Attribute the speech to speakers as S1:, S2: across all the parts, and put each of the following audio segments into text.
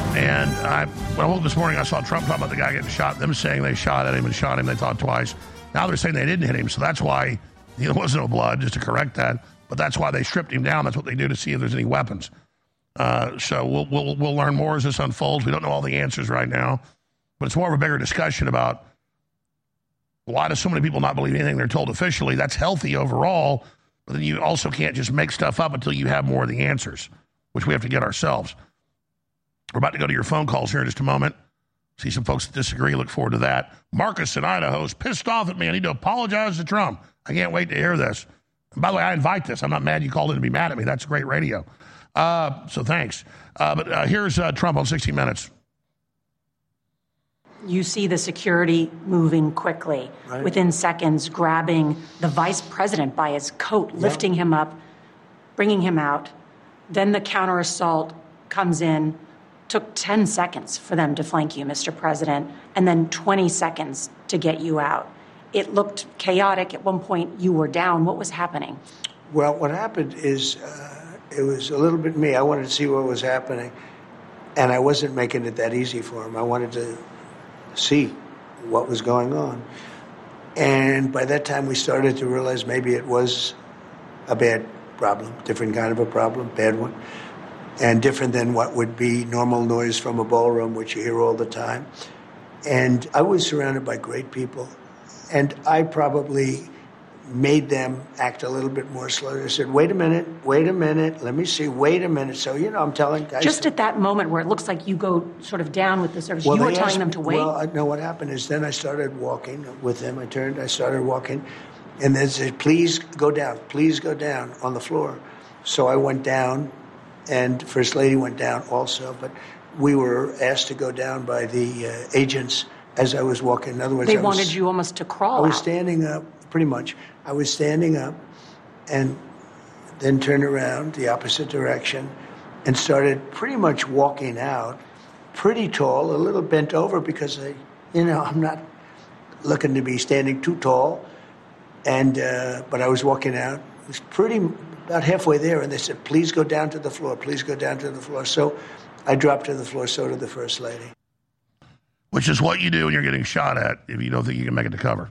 S1: And when I woke up this morning, I saw Trump talking about the guy getting shot, them saying they shot at him and shot him. They thought twice. Now they're saying they didn't hit him, so that's why there was no blood, just to correct that. But that's why they stripped him down. That's what they do to see if there's any weapons. So we'll learn more as this unfolds. We don't know all the answers right now. But it's more of a bigger discussion about why do so many people not believe anything they're told officially. That's healthy overall, but then you also can't just make stuff up until you have more of the answers, which we have to get ourselves. We're about to go to your phone calls here in just a moment. See some folks that disagree. Look forward to that. Marcus in Idaho is pissed off at me. I need to apologize to Trump. I can't wait to hear this. And by the way, I invite this. I'm not mad you called in to be mad at me. That's great radio. So thanks. But here's Trump on 60 Minutes.
S2: You see the security moving quickly, right, within seconds, grabbing the vice president by his coat, lifting him up, bringing him out. Then the counter assault comes in. Took 10 seconds for them to flank you, Mr. President, and then 20 seconds to get you out. It looked chaotic. At one point, you were down. What was happening?
S3: Well, what happened is it was a little bit me. I wanted to see what was happening, and I wasn't making it that easy for him. I wanted to see what was going on. And by that time, we started to realize maybe it was a bad problem, different kind of a problem, bad one. And different than what would be normal noise from a ballroom, which you hear all the time. And I was surrounded by great people. And I probably made them act a little bit more slowly. I said, wait a minute, let me see, wait a minute. So, I'm telling guys.
S2: Just at that moment where it looks like you go sort of down with the service, you were telling them to wait?
S3: Well, no, what happened is then I started walking with them. I started walking. And they said, please go down on the floor. So I went down. And First Lady went down also, but we were asked to go down by the agents as I was walking. In other words,
S2: they wanted you almost to crawl.
S3: I was standing up, pretty much. I was standing up and then turned around the opposite direction and started pretty much walking out, pretty tall, a little bent over because I'm not looking to be standing too tall. And but I was walking out. It was about halfway there, and they said, please go down to the floor, please go down to the floor. So I dropped to the floor, so did the First Lady.
S1: Which is what you do when you're getting shot at if you don't think you can make it to cover.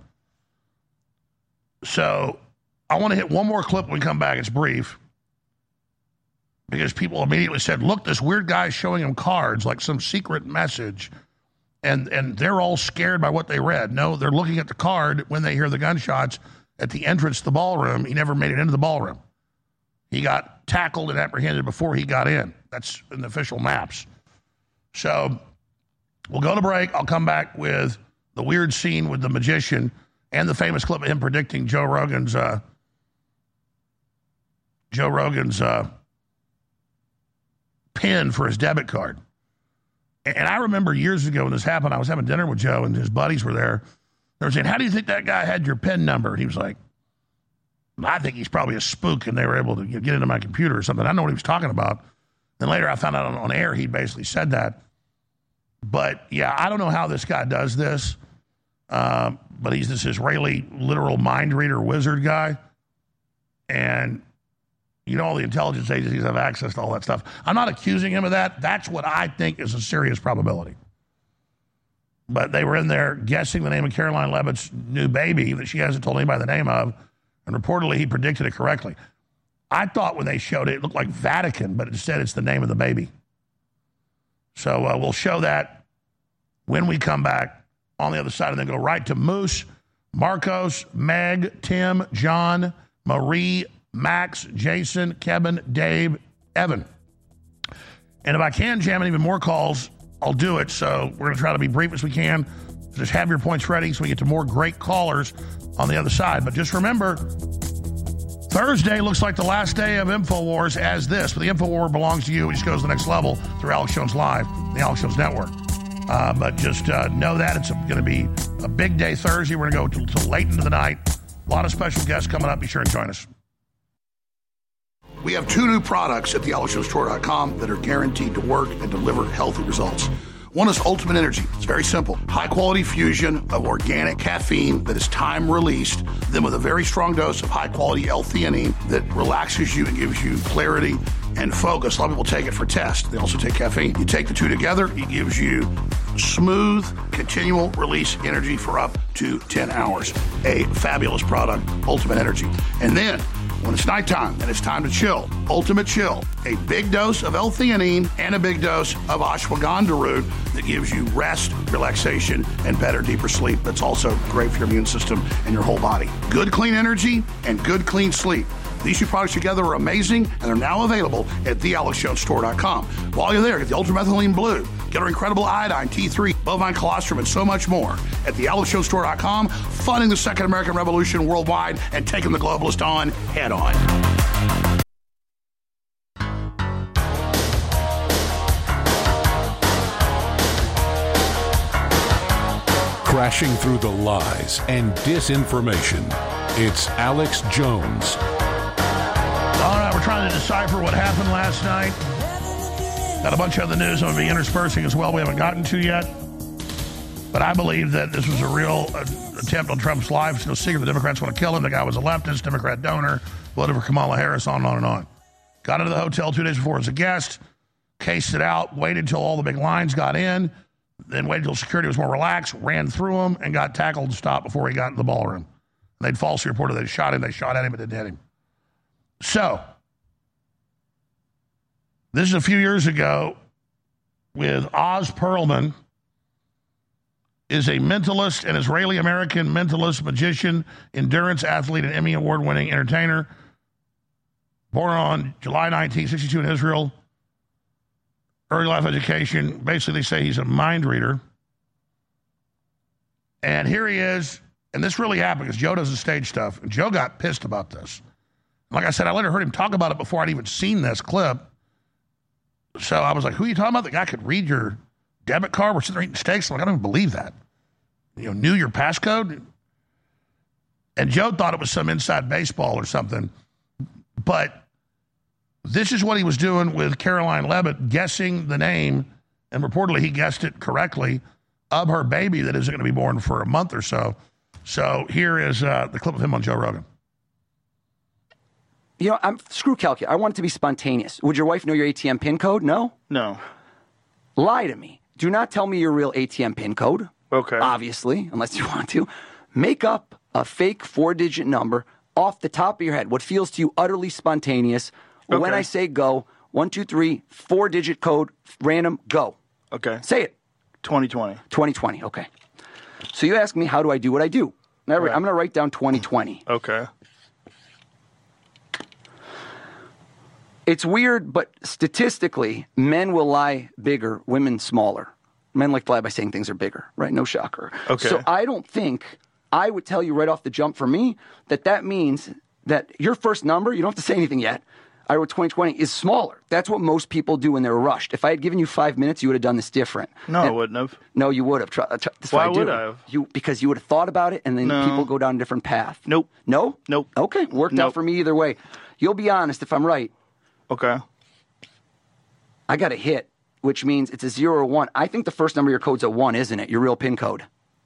S1: So I want to hit one more clip when we come back. It's brief. Because people immediately said, look, this weird guy's showing him cards, like some secret message. And they're all scared by what they read. No, they're looking at the card when they hear the gunshots at the entrance to the ballroom. He never made it into the ballroom. He got tackled and apprehended before he got in. That's in the official maps. So we'll go to break. I'll come back with the weird scene with the magician and the famous clip of him predicting Joe Rogan's PIN for his debit card. And I remember years ago when this happened, I was having dinner with Joe and his buddies were there. They were saying, how do you think that guy had your PIN number? And he was like, I think he's probably a spook, and they were able to get into my computer or something. I know what he was talking about. Then later I found out on air he basically said that. But, yeah, I don't know how this guy does this, but he's this Israeli literal mind reader wizard guy. And, all the intelligence agencies have access to all that stuff. I'm not accusing him of that. That's what I think is a serious probability. But they were in there guessing the name of Caroline Leavitt's new baby that she hasn't told anybody the name of. And reportedly, he predicted it correctly. I thought when they showed it, it looked like Vatican, but instead it's the name of the baby. So we'll show that when we come back on the other side and then go right to Moose, Marcos, Meg, Tim, John, Marie, Max, Jason, Kevin, Dave, Evan. And if I can jam in even more calls, I'll do it. So we're going to try to be brief as we can. Just have your points ready so we get to more great callers on the other side. But just remember, Thursday looks like the last day of InfoWars as this. But the InfoWar belongs to you. It just goes to the next level through Alex Jones Live, the Alex Jones Network. But just know that it's going to be a big day Thursday. We're going to go till late into the night. A lot of special guests coming up. Be sure and join us. We have 2 new products at thealexjonesstore.com that are guaranteed to work and deliver healthy results. One is Ultimate Energy. It's very simple. High-quality fusion of organic caffeine that is time-released, then with a very strong dose of high-quality L-theanine that relaxes you and gives you clarity and focus. A lot of people take it for test. They also take caffeine. You take the two together, it gives you smooth, continual release energy for up to 10 hours. A fabulous product, Ultimate Energy. And then, when it's nighttime and it's time to chill, Ultimate Chill, a big dose of L-theanine and a big dose of ashwagandha root that gives you rest, relaxation, and better, deeper sleep. That's also great for your immune system and your whole body. Good, clean energy and good, clean sleep. These two products together are amazing, and they're now available at thealexjonesstore.com. While you're there, get the Ultramethylene Blue, get our incredible iodine, T3, bovine colostrum, and so much more at thealexjonesstore.com, funding the Second American Revolution worldwide and taking the globalist on head on.
S4: Crashing through the lies and disinformation, it's Alex Jones.
S1: All right, we're trying to decipher what happened last night. Got a bunch of other news I'm going to be interspersing as well we haven't gotten to yet. But I believe that this was a real attempt on Trump's life. It's no secret the Democrats want to kill him. The guy was a leftist, Democrat donor, voted for Kamala Harris, on and on and on. Got into the hotel 2 days before as a guest, cased it out, waited until all the big lines got in, then waited until security was more relaxed, ran through them, and got tackled and stopped before he got into the ballroom. They'd falsely reported they shot him. They shot at him, but didn't hit him. So, this is a few years ago with Oz Perlman, is a mentalist, an Israeli-American mentalist, magician, endurance athlete, and Emmy Award-winning entertainer. Born on July 1962 in Israel. Early life education. Basically, they say he's a mind reader. And here he is. And this really happened because Joe does the stage stuff. And Joe got pissed about this. Like I said, I later heard him talk about it before I'd even seen this clip. So I was like, who are you talking about? The guy could read your debit card? We're sitting there eating steaks. I'm like, I don't even believe that. Knew your passcode? And Joe thought it was some inside baseball or something. But this is what he was doing with Caroline Levitt, guessing the name, and reportedly he guessed it correctly, of her baby that isn't going to be born for a month or so. So here is the clip of him on Joe Rogan.
S5: Screw calculate. I want it to be spontaneous. Would your wife know your ATM PIN code? No?
S6: No.
S5: Lie to me. Do not tell me your real ATM PIN code.
S6: Okay.
S5: Obviously, unless you want to. Make up a fake 4-digit number off the top of your head, what feels to you utterly spontaneous.
S6: Okay.
S5: When I say go, 1, 2, 3, 4-digit code, random, go.
S6: Okay.
S5: Say it.
S6: 2020.
S5: 2020, okay. So you ask me, how do I do what I do? I'm going to write down 2020.
S6: Okay.
S5: It's weird, but statistically, men will lie bigger, women smaller. Men like to lie by saying things are bigger, right? No shocker.
S6: Okay.
S5: So I don't think, I would tell you right off the jump for me, that means that your first number, you don't have to say anything yet, I wrote 2020, is smaller. That's what most people do when they're rushed. If I had given you 5 minutes, you would have done this different.
S6: No, I wouldn't have.
S5: No, you would have.
S6: Why would I have?
S5: Because you would have thought about it, and then people go down a different path.
S6: Nope.
S5: No?
S6: Nope.
S5: Okay, worked out for me either way. You'll be honest if I'm right.
S6: Okay.
S5: I got a hit, which means it's a 0 or 1. I think the first number of your code's a 1, isn't it? Your real PIN code.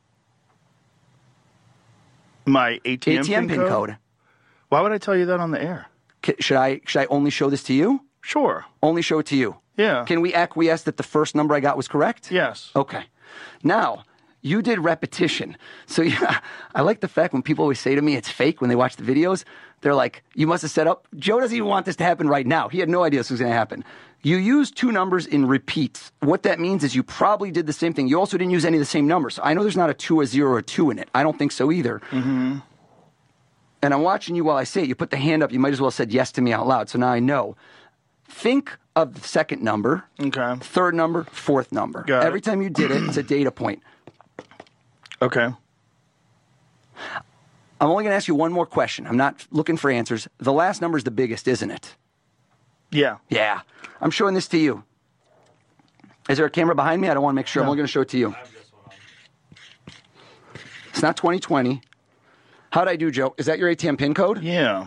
S6: My ATM
S5: PIN code.
S6: Why would I tell you that on the air?
S5: Should I only show this to you?
S6: Sure.
S5: Only show it to you?
S6: Yeah.
S5: Can we acquiesce that the first number I got was correct?
S6: Yes.
S5: Okay. Now, you did repetition. So yeah, I like the fact when people always say to me it's fake when they watch the videos. They're like, you must have set up. Joe doesn't even want this to happen right now. He had no idea this was going to happen. You used 2 numbers in repeats. What that means is you probably did the same thing. You also didn't use any of the same numbers. I know there's not a 2, a 0, or a 2 in it. I don't think so either. Mm-hmm. And I'm watching you while I say it. You put the hand up. You might as well have said yes to me out loud. So now I know. Think of the second number,
S6: Okay.
S5: third number, fourth number.
S6: Got it.
S5: Every time you did it, it's a data point.
S6: Okay.
S5: I'm only going to ask you one more question. I'm not looking for answers. The last number is the biggest, isn't it?
S6: Yeah.
S5: Yeah. I'm showing this to you. Is there a camera behind me? I don't want to make sure.
S6: No.
S5: I'm only going to show it to you. It's not 2020. How'd I do, Joe? Is that your ATM PIN code?
S6: Yeah.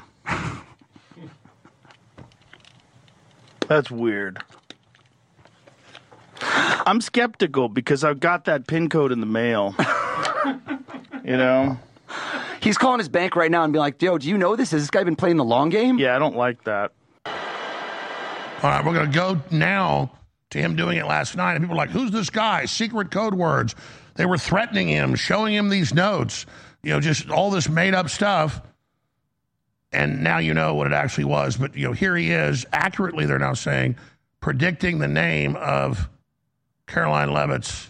S6: That's weird. I'm skeptical because I've got that PIN code in the mail. You know?
S5: He's calling his bank right now and being like, yo, do you know this? Has this guy been playing the long game?
S6: Yeah, I don't like that.
S1: All right, we're going to go now to him doing it last night. And people are like, who's this guy? Secret code words. They were threatening him, showing him these notes, just all this made-up stuff. And now you know what it actually was. But, here he is. Accurately, they're now saying, predicting the name of Caroline Leavitt's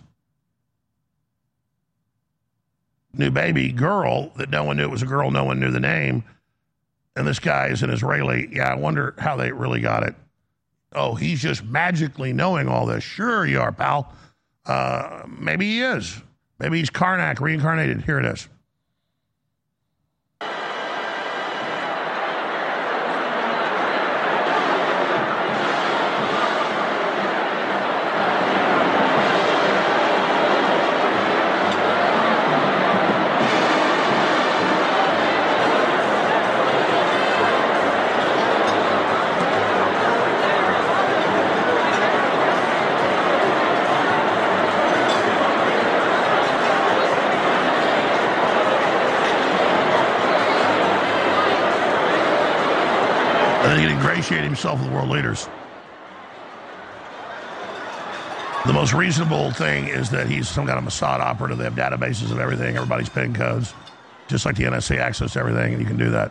S1: new baby girl that no one knew it was a girl. No one knew the name. And this guy is an Israeli. Yeah, I wonder how they really got it. Oh, he's just magically knowing all this. Sure you are, pal. Maybe he is. Maybe he's Karnak reincarnated. Here it is. Ingratiate himself with world leaders. The most reasonable thing is that he's some kind of Mossad operative. They have databases of everything, everybody's PIN codes, just like the NSA access everything, and you can do that.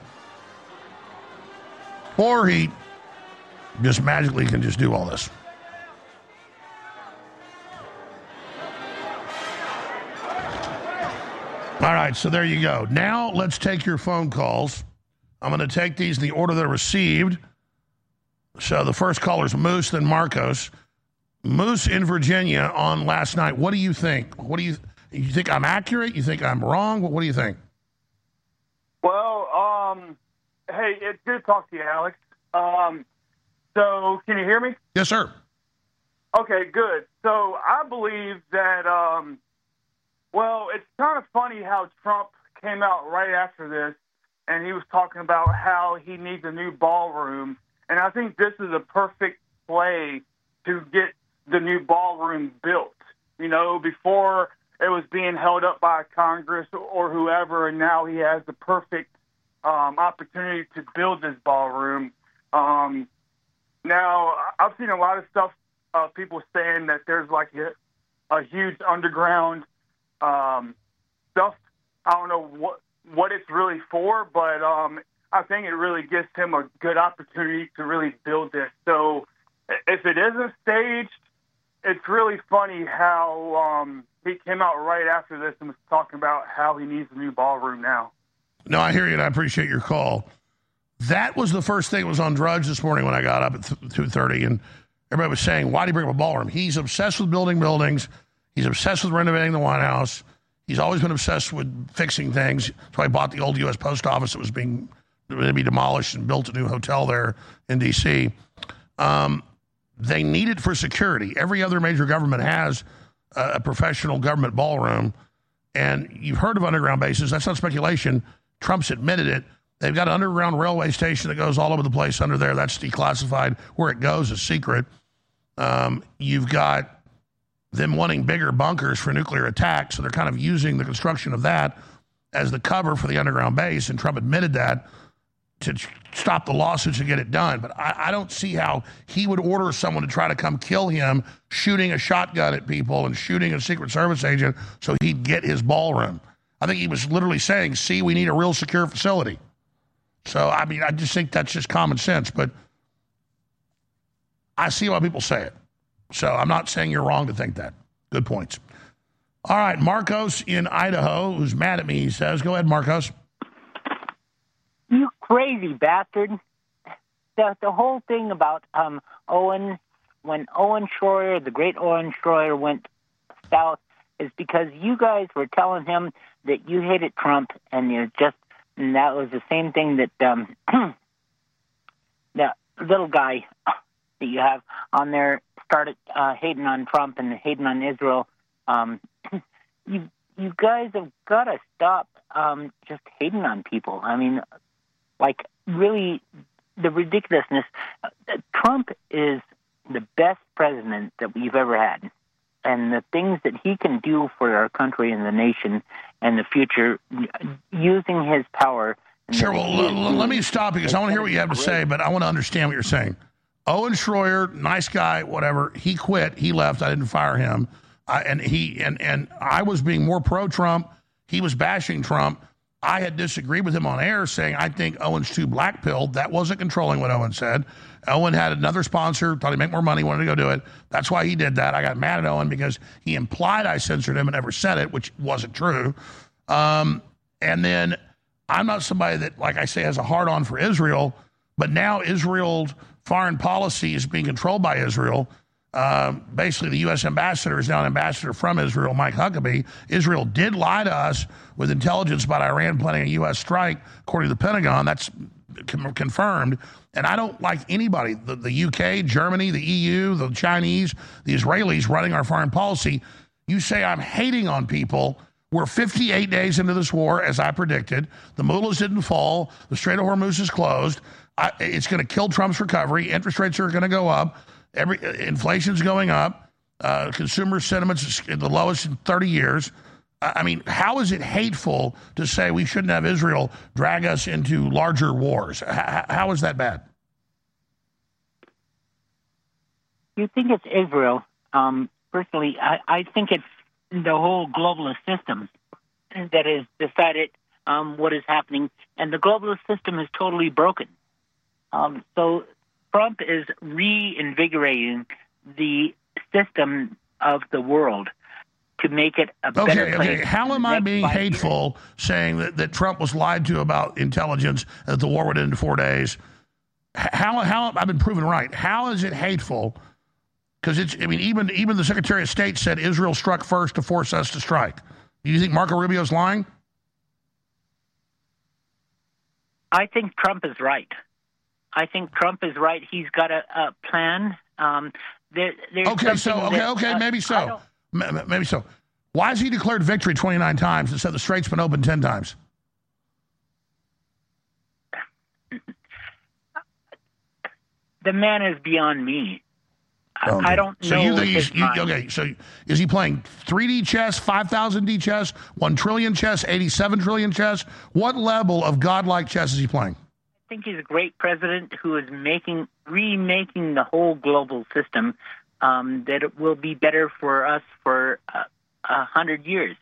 S1: Or he just magically can just do all this. All right, so there you go. Now let's take your phone calls. I'm going to take these in the order they're received. So the first caller is Moose, then Marcos. Moose in Virginia on last night. What do you think? You think I'm accurate? You think I'm wrong? What do you think?
S7: Well, hey, it's good to talk to you, Alex. So can you hear me?
S1: Yes, sir.
S7: Okay, good. So I believe that, well, it's kind of funny how Trump came out right after this, and he was talking about how he needs a new ballroom. And I think this is a perfect play to get the new ballroom built. Before it was being held up by Congress or whoever, and now he has the perfect opportunity to build this ballroom. Now, I've seen a lot of stuff, people saying that there's like a huge underground stuff. I don't know what it's really for, but I think it really gives him a good opportunity to really build this. So if it isn't staged, it's really funny how he came out right after this and was talking about how he needs a new ballroom now.
S1: No, I hear you, and I appreciate your call. That was the first thing that was on Drudge this morning when I got up at 2:30, and everybody was saying, why do you bring up a ballroom? He's obsessed with building buildings. He's obsessed with renovating the White House. He's always been obsessed with fixing things. That's why he bought the old U.S. Post Office that was being to be demolished and built a new hotel there in D.C. They need it for security. Every other major government has a professional government ballroom, and you've heard of underground bases. That's not speculation. Trump's admitted it. They've got an underground railway station that goes all over the place under there. That's declassified. Where it goes is secret. You've got them wanting bigger bunkers for nuclear attacks, so they're kind of using the construction of that as the cover for the underground base, and Trump admitted that to stop the lawsuits and get it done. But I don't see how he would order someone to try to come kill him, shooting a shotgun at people and shooting a Secret Service agent so he'd get his ballroom. I think he was literally saying, see, we need a real secure facility. So, I mean, I just think that's just common sense. But I see why people say it. So I'm not saying you're wrong to think that. Good points. All right, Marcos in Idaho, who's mad at me, he says. Go ahead, Marcos.
S8: You crazy bastard. The whole thing about Owen, when Owen Schroyer, the great Owen Schroyer, went south, is because you guys were telling him that you hated Trump, and that was the same thing that the little guy that you have on there started hating on Trump and hating on Israel. You guys have got to stop just hating on people. I mean, like, really, the ridiculousness. Trump is the best president that we've ever had. and the things that he can do for our country and the nation and the future, using his power.
S1: Sure, well, let me stop because I want to hear what you have to say, but I want to understand what you're saying. Owen Schroyer, nice guy, whatever. He quit. He left. I didn't fire him. And I was being more pro-Trump. He was bashing Trump. I had disagreed with him on air, saying I think Owen's too black-pilled. That wasn't controlling what Owen said. Owen had another sponsor, thought he'd make more money, wanted to go do it. That's why he did that. I got mad at Owen because he implied I censored him and never said it, which wasn't true. And then I'm not somebody that, like I say, has a hard-on for Israel, but now Israel's foreign policy is being controlled by Israel. Basically, the U.S. ambassador is now an ambassador from Israel, Mike Huckabee. Israel did lie to us with intelligence about Iran planning a U.S. strike, according to the Pentagon. That's confirmed. And I don't like anybody, the U.K., Germany, the EU, the Chinese, the Israelis running our foreign policy. You say I'm hating on people. We're 58 days into this war, as I predicted. The mullahs didn't fall. The Strait of Hormuz is closed. It's going to kill Trump's recovery. Interest rates are going to go up. Inflation's going up. Consumer sentiment's the lowest in 30 years. I mean, how is it hateful to say we shouldn't have Israel drag us into larger wars? How is that bad?
S8: You think it's Israel. Personally, I think it's the whole globalist system that has decided what is happening, and the globalist system is totally broken. So Trump is reinvigorating the system of the world to make it a better place. Okay,
S1: how am I being hateful saying that Trump was lied to about intelligence, that the war would end in 4 days? How I've been proven right. How is it hateful? Because even the Secretary of State said Israel struck first to force us to strike. Do you think Marco Rubio's lying?
S8: I think Trump is right. He's got a plan.
S1: Maybe so. Maybe so. Why has he declared victory 29 times and said the strait's been open 10 times?
S8: The man is beyond me. I don't know. So you think
S1: so is he playing 3D chess, 5,000D chess, 1 trillion chess, 87 trillion chess? What level of godlike chess is he playing?
S8: I think he's a great president who is remaking the whole global system that it will be better for us for 100 years.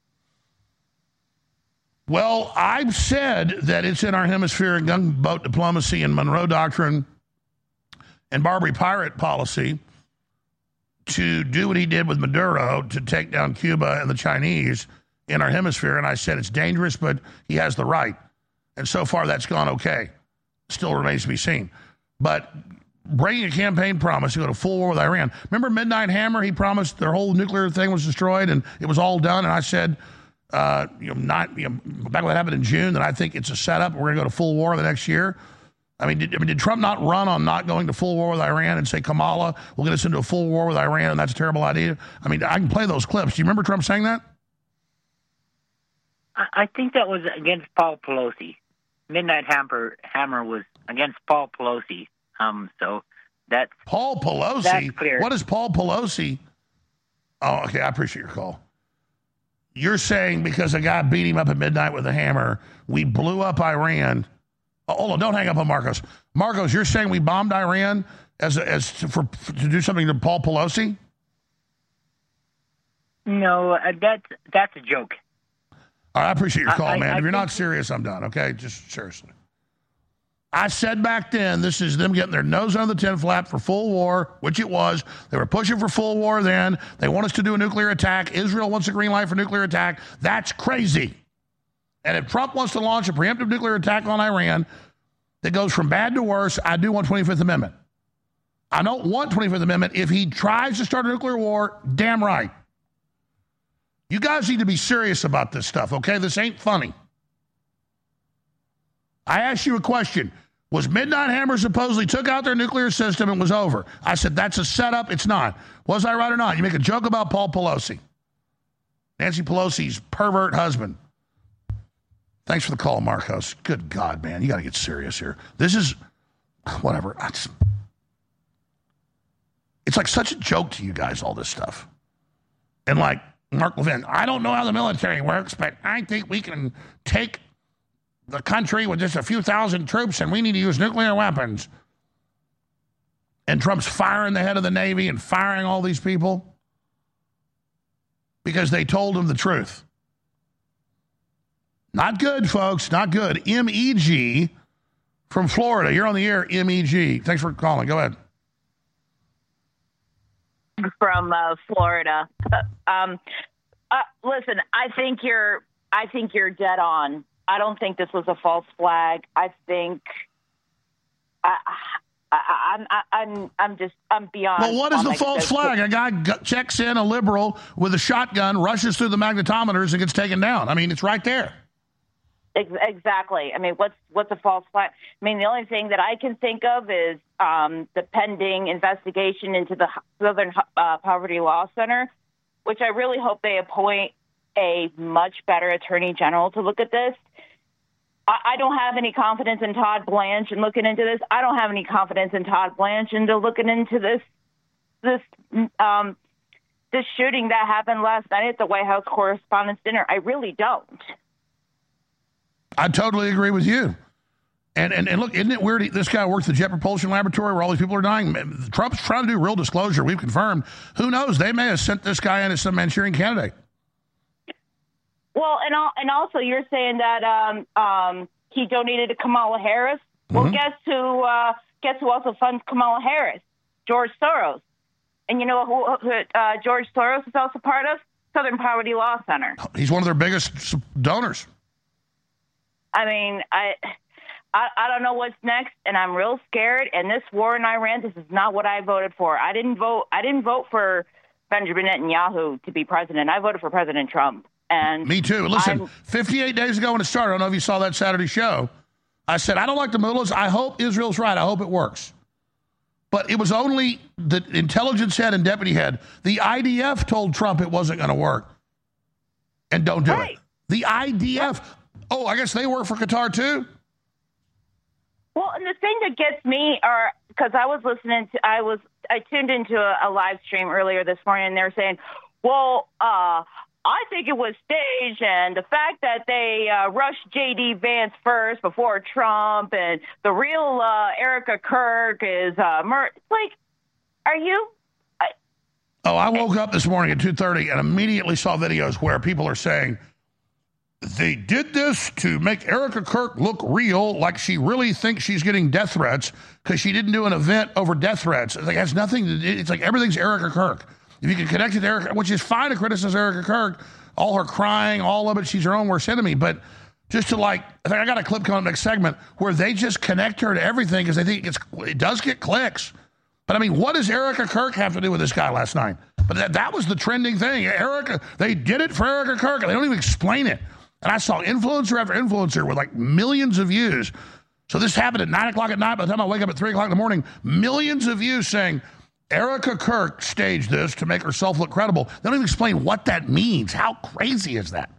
S1: Well, I've said that it's in our hemisphere in gunboat diplomacy and Monroe Doctrine and Barbary Pirate policy to do what he did with Maduro to take down Cuba and the Chinese in our hemisphere. And I said it's dangerous, but he has the right. And so far, that's gone okay. Still remains to be seen. But breaking a campaign promise to go to full war with Iran. Remember Midnight Hammer? He promised their whole nuclear thing was destroyed and it was all done. And I said, back when that happened in June, that I think it's a setup. We're going to go to full war the next year. Did Trump not run on not going to full war with Iran and say Kamala will get us into a full war with Iran and that's a terrible idea? I can play those clips. Do you remember Trump saying that?
S8: I think that was against Paul Pelosi. Midnight Hammer was against Paul Pelosi. So that's
S1: Paul Pelosi.
S8: That's clear.
S1: What is Paul Pelosi? Oh, okay. I appreciate your call. You're saying because a guy beat him up at midnight with a hammer, we blew up Iran. Oh, don't hang up on Marcos. Marcos, you're saying we bombed Iran to do something to Paul Pelosi?
S8: No, that's a joke.
S1: All right, I appreciate your call, man. If you're not serious, I'm done, okay? Just seriously. I said back then, this is them getting their nose under the tin flap for full war, which it was. They were pushing for full war then. They want us to do a nuclear attack. Israel wants a green light for nuclear attack. That's crazy. And if Trump wants to launch a preemptive nuclear attack on Iran that goes from bad to worse, I do want 25th Amendment. I don't want 25th Amendment. If he tries to start a nuclear war, damn right. You guys need to be serious about this stuff, okay? This ain't funny. I asked you a question. Was Midnight Hammer supposedly took out their nuclear system and was over? I said, that's a setup. It's not. Was I right or not? You make a joke about Paul Pelosi. Nancy Pelosi's pervert husband. Thanks for the call, Marcos. Good God, man. You got to get serious here. This is, whatever. It's like such a joke to you guys, all this stuff. And like Mark Levin, I don't know how the military works, but I think we can take the country with just a few thousand troops and we need to use nuclear weapons. And Trump's firing the head of the Navy and firing all these people because they told him the truth. Not good, folks. Not good. MEG from Florida. You're on the air, MEG. Thanks for calling. Go ahead.
S9: From Florida. Listen, I think you're dead on. I don't think this was a false flag. I think I'm beyond.
S1: Well, what is the false flag? A guy checks in, a liberal with a shotgun, rushes through the magnetometers and gets taken down. I mean, it's right there.
S9: Exactly. I mean, what's a false flag? I mean, the only thing that I can think of is the pending investigation into the Southern Poverty Law Center, which I really hope they appoint a much better attorney general to look at this. I don't have any confidence in Todd Blanche in looking into this. I don't have any confidence in Todd Blanche into looking into this shooting that happened last night at the White House Correspondents' Dinner. I really don't.
S1: I totally agree with you. And look, isn't it weird? This guy works at the Jet Propulsion Laboratory where all these people are dying. Trump's trying to do real disclosure. We've confirmed. Who knows? They may have sent this guy in as some Manchurian candidate.
S9: Well, and also you're saying that he donated to Kamala Harris. Well, guess who also funds Kamala Harris? George Soros. And you know who George Soros is also part of? Southern Poverty Law Center.
S1: He's one of their biggest donors.
S9: I mean, I don't know what's next, and I'm real scared. And this war in Iran, this is not what I voted for. I didn't vote for Benjamin Netanyahu to be president. I voted for President Trump. And
S1: me too. Listen, 58 days ago when it started, I don't know if you saw that Saturday show, I said, I don't like the Mullahs. I hope Israel's right. I hope it works. But it was only the intelligence head and deputy head. The IDF told Trump it wasn't going to work. And don't do it. The IDF. Oh, I guess they work for Qatar too?
S9: Well, and the thing that gets me are, because I tuned into a live stream earlier this morning, and they're saying, well, I think it was staged, and the fact that they rushed J.D. Vance first before Trump, and the real Erica Kirk is like, are you?
S1: I woke up this morning at 2:30 and immediately saw videos where people are saying they did this to make Erica Kirk look real, like she really thinks she's getting death threats because she didn't do an event over death threats. It's like, it has nothing to do. It's like everything's Erica Kirk. If you can connect it to Erica, which is fine to criticize Erica Kirk, all her crying, all of it, she's her own worst enemy. But just to I got a clip coming up next segment where they just connect her to everything because they think it does get clicks. But I mean, what does Erica Kirk have to do with this guy last night? But that was the trending thing. They did it for Erica Kirk, and they don't even explain it. And I saw influencer after influencer with like millions of views. So this happened at 9 o'clock at night. By the time I wake up at 3 o'clock in the morning, millions of views saying Erica Kirk staged this to make herself look credible. They don't even explain what that means. How crazy is that?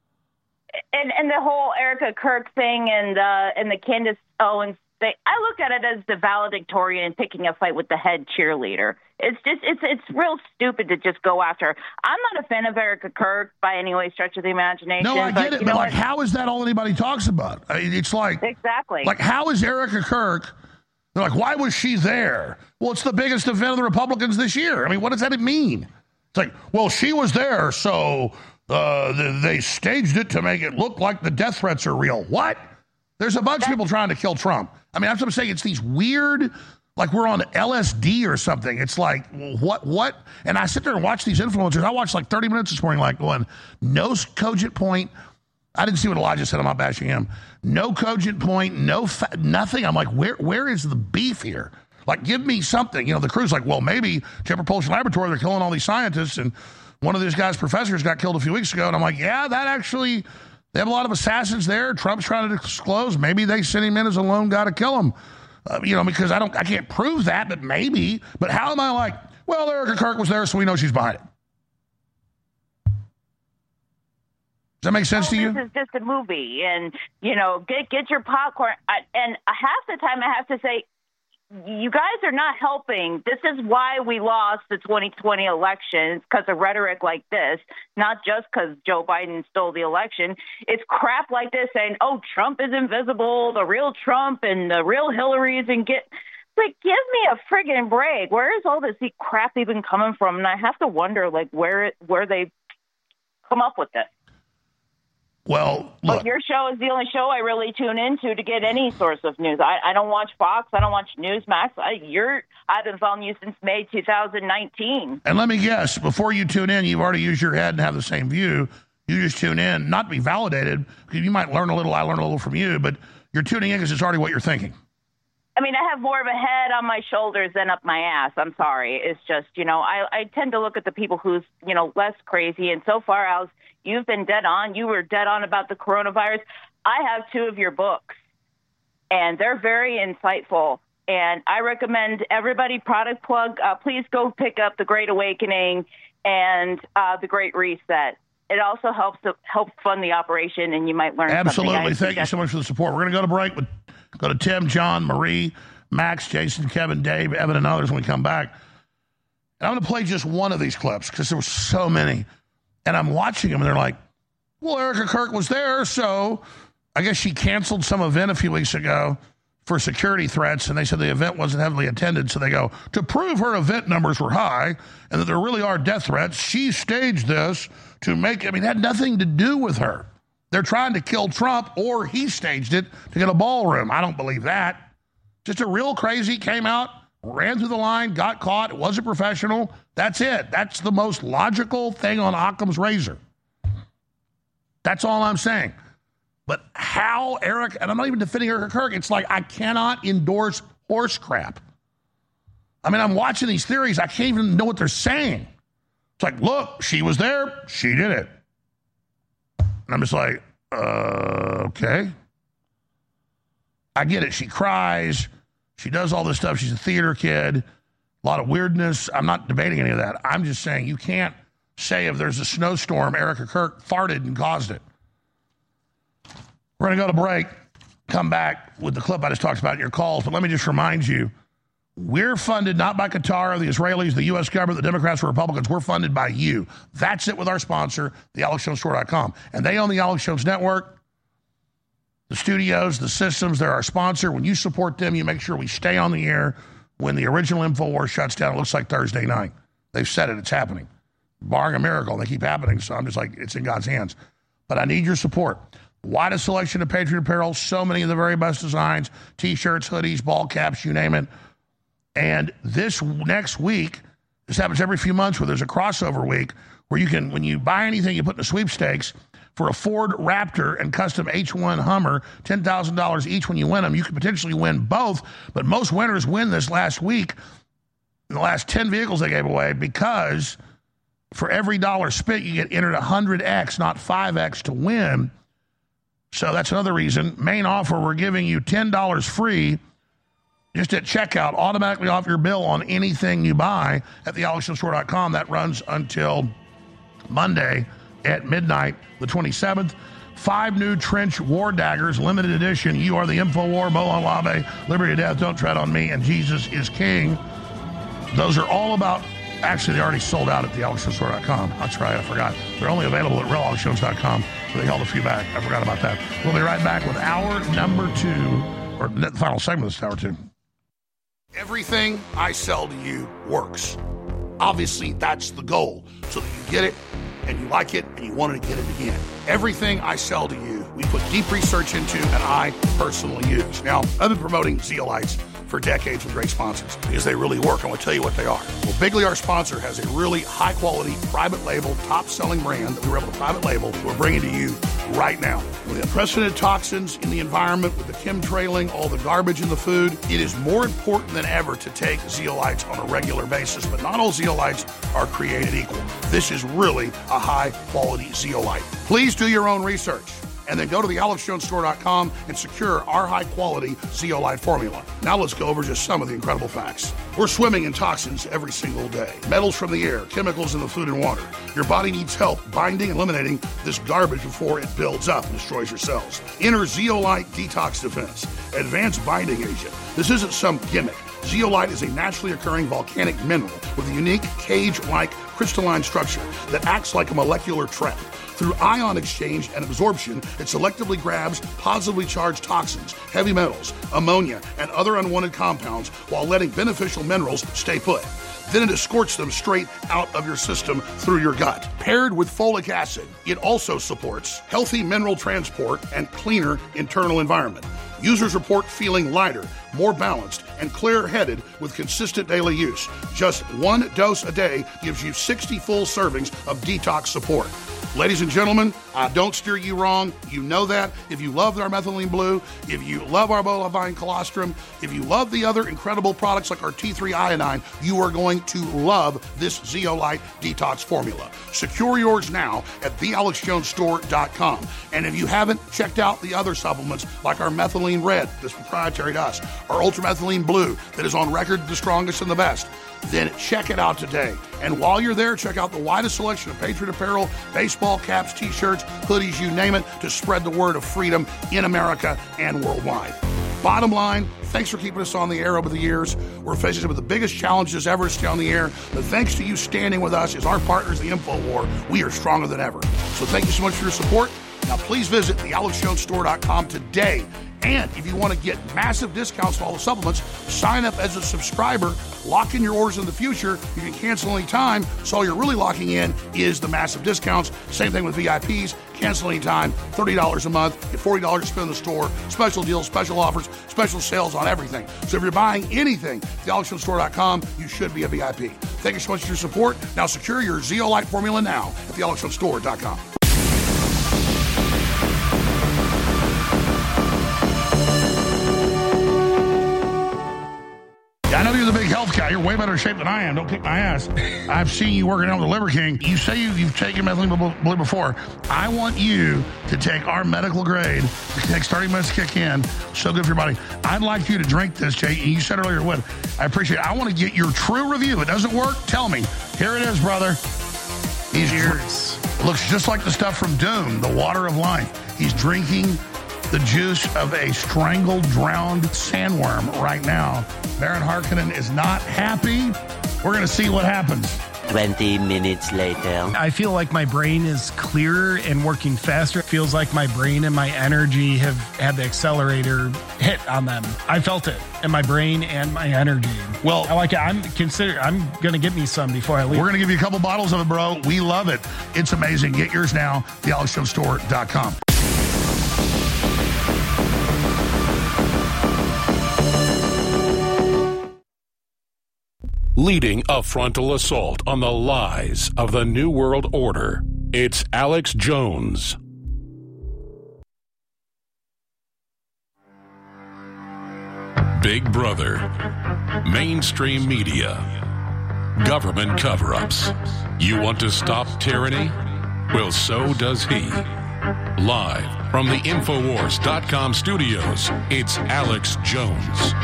S9: And the whole Erica Kirk thing and the Candace Owens thing, I look at it as the valedictorian picking a fight with the head cheerleader. It's just it's real stupid to just go after her. I'm not a fan of Erica Kirk by any way stretch of the imagination.
S1: No, I get it, but like, how is that all anybody talks about? It's like
S9: exactly
S1: like how is Erica Kirk? They're like, why was she there? Well, it's the biggest event of the Republicans this year. I mean, what does that mean? It's like, well, she was there, so they staged it to make it look like the death threats are real. What? There's a bunch of people trying to kill Trump. I mean, that's what I'm saying. It's these weird, like we're on LSD or something. It's like, what? And I sit there and watch these influencers. I watched like 30 minutes this morning, like going, no cogent point. I didn't see what Elijah said. I'm not bashing him. No cogent point, nothing. I'm like, where is the beef here? Like, give me something. You know, the crew's like, well, maybe Jet Propulsion Laboratory, they're killing all these scientists, and one of these guys' professors got killed a few weeks ago. And I'm like, yeah, that actually, they have a lot of assassins there. Trump's trying to disclose. Maybe they sent him in as a lone guy to kill him. Because I can't prove that, but maybe. But how am I like, well, Erica Kirk was there, so we know she's behind it. Does that make sense to you?
S9: This is just a movie, and get your popcorn. And half the time I have to say, you guys are not helping. This is why we lost the 2020 election. It's because of rhetoric like this, not just because Joe Biden stole the election. It's crap like this saying, oh, Trump is invisible, the real Trump and the real Hillary's and give me a friggin' break. Where is all this crap even coming from? And I have to wonder, like, where they come up with this.
S1: Well, look.
S9: But your show is the only show I really tune into to get any source of news. I don't watch Fox. I don't watch Newsmax. I've been following you since May 2019.
S1: And let me guess, before you tune in, you've already used your head and have the same view. You just tune in, not to be validated, because you might learn a little, I learn a little from you, but you're tuning in because it's already what you're thinking.
S9: I mean, I have more of a head on my shoulders than up my ass. I'm sorry. It's just, I tend to look at the people who's, less crazy. And so far, Al, you've been dead on. You were dead on about the coronavirus. I have 2 of your books, and they're very insightful. And I recommend everybody, product plug, please go pick up The Great Awakening and The Great Reset. It also helps fund the operation, and you might learn
S1: Absolutely.
S9: something.
S1: Thank you so much for the support. We're going to go to break. Go to Tim, John, Marie, Max, Jason, Kevin, Dave, Evan, and others when we come back. And I'm going to play just one of these clips because there were so many. And I'm watching them, and they're like, well, Erica Kirk was there, so I guess she canceled some event a few weeks ago for security threats, and they said the event wasn't heavily attended. So they go, to prove her event numbers were high and that there really are death threats, she staged this to make, it had nothing to do with her. They're trying to kill Trump, or he staged it to get a ballroom. I don't believe that. Just a real crazy came out, ran through the line, got caught. It wasn't professional. That's it. That's the most logical thing on Occam's razor. That's all I'm saying. But how Eric, and I'm not even defending Erica Kirk, it's like I cannot endorse horse crap. I'm watching these theories. I can't even know what they're saying. It's like, look, she was there. She did it. And I'm just like, okay. I get it. She cries. She does all this stuff. She's a theater kid. A lot of weirdness. I'm not debating any of that. I'm just saying you can't say if there's a snowstorm, Erica Kirk farted and caused it. We're going to go to break, come back with the clip I just talked about in your calls. But let me just remind you, we're funded not by Qatar, the Israelis, the U.S. government, the Democrats, or Republicans. We're funded by you. That's it with our sponsor, thealexjonestore.com. And they own the Alex Jones Network, the studios, the systems. They're our sponsor. When you support them, you make sure we stay on the air. When the original InfoWars shuts down, it looks like Thursday night. They've said it. It's happening. Barring a miracle, they keep happening. So I'm just like, it's in God's hands. But I need your support. Widest selection of Patriot apparel. So many of the very best designs. T-shirts, hoodies, ball caps, you name it. And this next week, this happens every few months where there's a crossover week where you can, when you buy anything, you put in the sweepstakes for a Ford Raptor and custom H1 Hummer, $10,000 each when you win them. You could potentially win both, but most winners win this last week in the last 10 vehicles they gave away because for every dollar spent, you get entered 100X, not 5X to win. So that's another reason. Main offer, we're giving you $10 free just at checkout, automatically off your bill on anything you buy at thealexjonestore.com. That runs until Monday at midnight, the 27th. 5 new trench war daggers, limited edition. You are the InfoWar, Molon Labe, Liberty or Death, Don't Tread on Me, and Jesus is King. Those are all about, actually, they already sold out at thealexjonestore.com. That's right, I forgot. They're only available at realalexjones.com, so they held a few back. I forgot about that. We'll be right back with hour number 2, or the final segment of this hour 2. Everything I sell to you works. Obviously, that's the goal, so that you get it, and you like it, and you want to get it again. Everything I sell to you, we put deep research into, and I personally use. Now, I've been promoting Zeolites for decades with great sponsors because they really work. I want to tell you what they are. Well, Bigley, our sponsor, has a really high-quality, private label, top-selling brand that we were able to private label that we're bringing to you right now. With the unprecedented toxins in the environment, with the chemtrailing, all the garbage in the food, it is more important than ever to take zeolites on a regular basis. But not all zeolites are created equal. This is really a high-quality zeolite. Please do your own research. And then go to thealexjonestore.com and secure our high-quality zeolite formula. Now let's go over just some of the incredible facts. We're swimming in toxins every single day. Metals from the air, chemicals in the food and water. Your body needs help binding and eliminating this garbage before it builds up and destroys your cells. Enter Zeolite Detox Defense, advanced binding agent. This isn't some gimmick. Zeolite is a naturally occurring volcanic mineral with a unique cage-like crystalline structure that acts like a molecular trap. Through ion exchange and absorption, it selectively grabs positively charged toxins, heavy metals, ammonia, and other unwanted compounds while letting beneficial minerals stay put. Then it escorts them straight out of your system through your gut. Paired with folic acid, it also supports healthy mineral transport and cleaner internal environment. Users report feeling lighter, more balanced, and clear-headed with consistent daily use. Just one dose a day gives you 60 full servings of detox support. Ladies and gentlemen, I don't steer you wrong. You know that. If you love our methylene blue, if you love our bovine colostrum, if you love the other incredible products like our T3 iodine, you are going to love this Zeolite detox formula. Secure yours now at thealexjonesstore.com. And if you haven't checked out the other supplements like our methylene red that's proprietary to us, our ultramethylene blue that is on record the strongest and the best, then check it out today. And while you're there, check out the widest selection of Patriot apparel, baseball caps, t-shirts, hoodies, you name it, to spread the word of freedom in America and worldwide. Bottom line, thanks for keeping us on the air over the years. We're facing some of the biggest challenges ever to stay on the air, but thanks to you standing with us as our partners in the InfoWar, we are stronger than ever. So thank you so much for your support. Now please visit thealexjonesstore.com today. And if you want to get massive discounts on all the supplements, sign up as a subscriber, lock in your orders in the future. You can cancel any time. So all you're really locking in is the massive discounts. Same thing with VIPs. Cancel any time, $30 a month, get $40 to spend in the store, special deals, special offers, special sales on everything. So if you're buying anything at thealexjonesstore.com, you should be a VIP. Thank you so much for your support. Now secure your Zeolite formula now at thealexjonesstore.com. I know you're the big health guy. You're way better shape than I am. Don't kick my ass. I've seen you working out with the Liver King. You say you've taken methylene blue before. I want you to take our medical grade. It takes 30 minutes to kick in. So good for your body. I'd like you to drink this, Jay. You said earlier it would. I appreciate it. I want to get your true review. If it doesn't work, tell me. Here it is, brother. Cheers. Looks just like the stuff from Dune, the water of life. He's drinking the juice of a strangled, drowned sandworm right now. Baron Harkonnen is not happy. We're going to see what happens.
S10: 20 minutes later.
S11: I feel like my brain is clearer and working faster. It feels like my brain and my energy have had the accelerator hit on them. I felt it in my brain and my energy.
S1: Well,
S11: I like it. I'm going to get me some before I leave.
S1: We're going to give you a couple bottles of it, bro. We love it. It's amazing. Get yours now, thealexjonesstore.com.
S4: Leading a frontal assault on the lies of the New World Order, it's Alex Jones. Big Brother, mainstream media, government cover-ups. You want to stop tyranny? Well, so does he. Live from the Infowars.com studios, it's Alex Jones.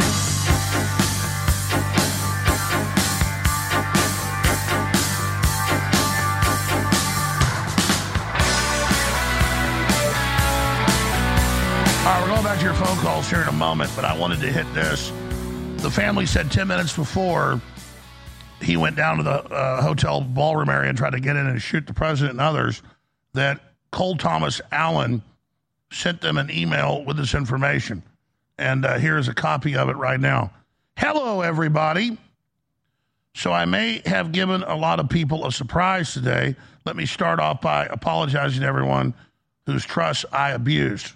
S1: All right, we're going back to your phone calls here in a moment, but I wanted to hit this. The family said 10 minutes before he went down to the hotel ballroom area and tried to get in and shoot the president and others, that Cole Thomas Allen sent them an email with this information. And here's a copy of it right now. Hello, everybody. So I may have given a lot of people a surprise today. Let me start off by apologizing to everyone whose trust I abused.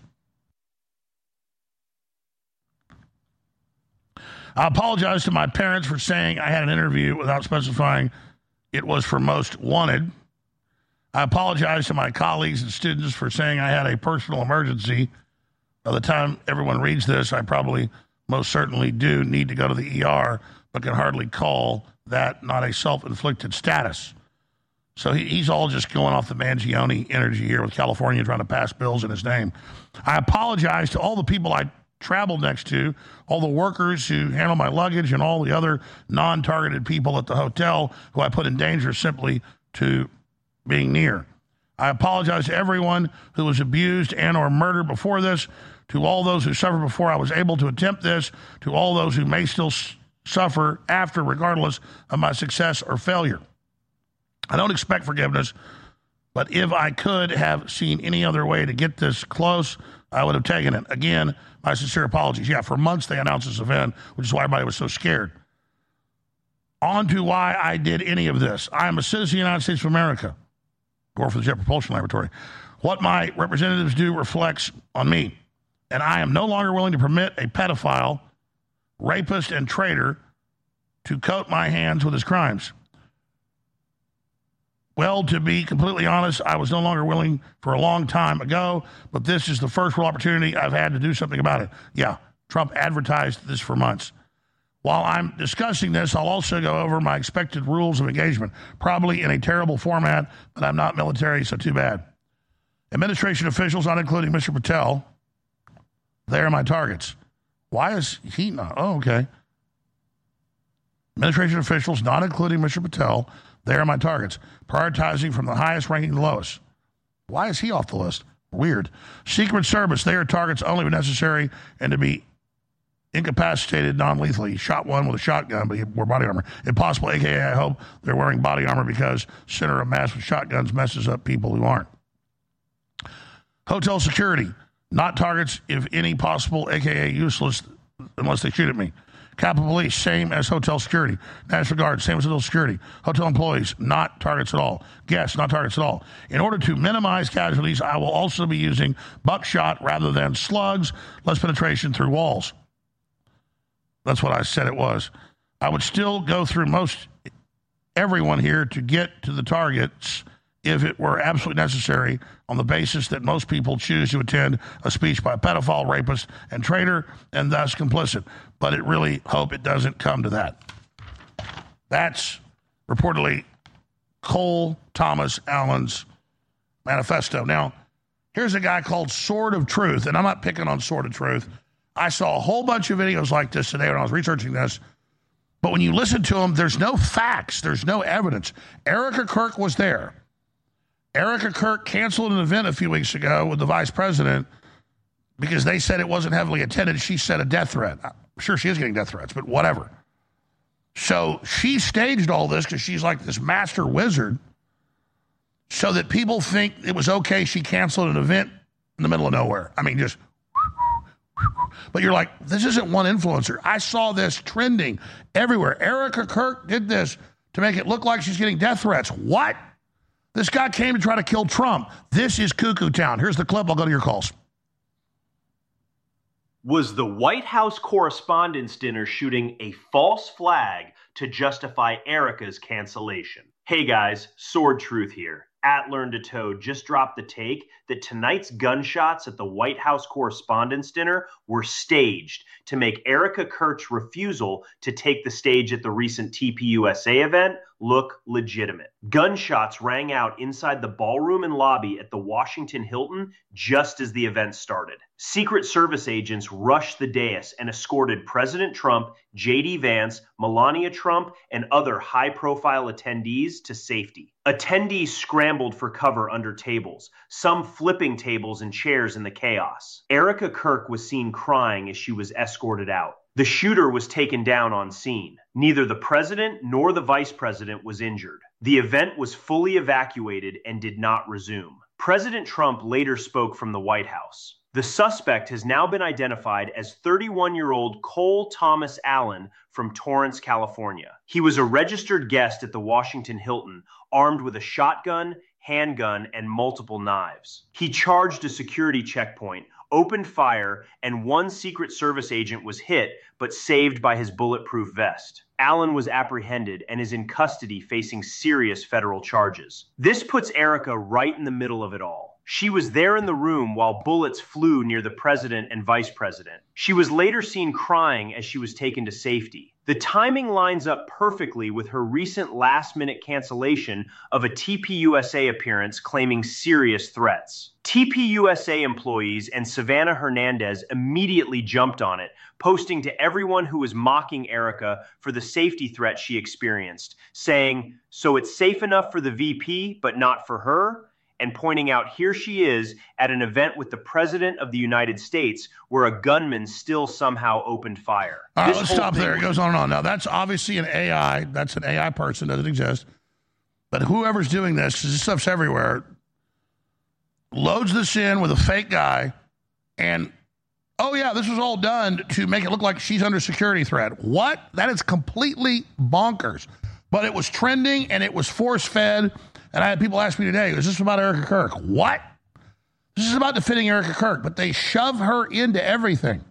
S1: I apologize to my parents for saying I had an interview without specifying it was for Most Wanted. I apologize to my colleagues and students for saying I had a personal emergency. By the time everyone reads this, I probably most certainly do need to go to the ER, but can hardly call that not a self-inflicted status. So he's all just going off the Mangione energy here with California trying to pass bills in his name. I apologize to all the people I traveled next to, all the workers who handle my luggage and all the other non-targeted people at the hotel who I put in danger simply to being near. I apologize to everyone who was abused and or murdered before this, to all those who suffered before I was able to attempt this, to all those who may still suffer after, regardless of my success or failure. I don't expect forgiveness, but if I could have seen any other way to get this close, I would have taken it. Again, my sincere apologies. Yeah, for months they announced this event, which is why everybody was so scared. On to why I did any of this. I am a citizen of the United States of America. Or for the Jet Propulsion Laboratory. What my representatives do reflects on me, and I am no longer willing to permit a pedophile, rapist, and traitor to coat my hands with his crimes. Well, to be completely honest, I was no longer willing for a long time ago, but this is the first real opportunity I've had to do something about it. Yeah, Trump advertised this for months. While I'm discussing this, I'll also go over my expected rules of engagement, probably in a terrible format, but I'm not military, so too bad. Administration officials, not including Mr. Patel, they are my targets. Why is he not? Oh, okay. Administration officials, not including Mr. Patel, they are my targets. Prioritizing from the highest ranking to the lowest. Why is he off the list? Weird. Secret Service, they are targets only when necessary and to be incapacitated non-lethally. He shot one with a shotgun, but he wore body armor. If possible, AKA, I hope they're wearing body armor because center of mass with shotguns messes up people who aren't. Hotel security, not targets if any possible, AKA useless unless they shoot at me. Capitol Police, same as hotel security. National Guard, same as hotel security. Hotel employees, not targets at all. Guests, not targets at all. In order to minimize casualties, I will also be using buckshot rather than slugs, less penetration through walls. That's what I said it was. I would still go through most everyone here to get to the targets if it were absolutely necessary on the basis that most people choose to attend a speech by a pedophile, rapist, and traitor, and thus complicit. But I really hope it doesn't come to that. That's reportedly Cole Thomas Allen's manifesto. Now, here's a guy called Sword of Truth, and I'm not picking on Sword of Truth. I saw a whole bunch of videos like this today when I was researching this. But when you listen to them, there's no facts. There's no evidence. Erica Kirk was there. Erica Kirk canceled an event a few weeks ago with the vice president because they said it wasn't heavily attended. She said a death threat. I'm sure she is getting death threats, but whatever. So she staged all this because she's like this master wizard so that people think it was okay she canceled an event in the middle of nowhere. I mean, just... But you're like, this isn't one influencer. I saw this trending everywhere. Erica Kirk did this to make it look like she's getting death threats. What? This guy came to try to kill Trump. This is cuckoo town. Here's the clip. I'll go to your calls.
S12: Was the White House Correspondents' Dinner shooting a false flag to justify Erica's cancellation? Hey guys, Sword Truth here. At Learn to Toad just dropped the take that tonight's gunshots at the White House Correspondents' Dinner were staged to make Erica Kirk's refusal to take the stage at the recent TPUSA event look legitimate. Gunshots rang out inside the ballroom and lobby at the Washington Hilton just as the event started. Secret Service agents rushed the dais and escorted President Trump, J.D. Vance, Melania Trump, and other high-profile attendees to safety. Attendees scrambled for cover under tables, some flipping tables and chairs in the chaos. Erica Kirk was seen crying as she was escorted out. The shooter was taken down on scene. Neither the president nor the vice president was injured. The event was fully evacuated and did not resume. President Trump later spoke from the White House. The suspect has now been identified as 31-year-old Cole Thomas Allen from Torrance, California. He was a registered guest at the Washington Hilton, armed with a shotgun, handgun, and multiple knives. He charged a security checkpoint, opened fire, and one Secret Service agent was hit, but saved by his bulletproof vest. Allen was apprehended and is in custody facing serious federal charges. This puts Erica right in the middle of it all. She was there in the room while bullets flew near the president and vice president. She was later seen crying as she was taken to safety. The timing lines up perfectly with her recent last-minute cancellation of a TPUSA appearance claiming serious threats. TPUSA employees and Savannah Hernandez immediately jumped on it, posting to everyone who was mocking Erica for the safety threat she experienced, saying, "So it's safe enough for the VP, but not for her?" and pointing out here she is at an event with the President of the United States where a gunman still somehow opened fire.
S1: All right, let's stop there. It goes on and on. Now, that's obviously an AI. That's an AI person. Doesn't exist. But whoever's doing this, because this stuff's everywhere, loads this in with a fake guy and, oh, yeah, this was all done to make it look like she's under security threat. What? That is completely bonkers. But it was trending and it was force-fed. And I had people ask me today, is this about Erica Kirk? What? This is about defending Erica Kirk, but they shove her into everything.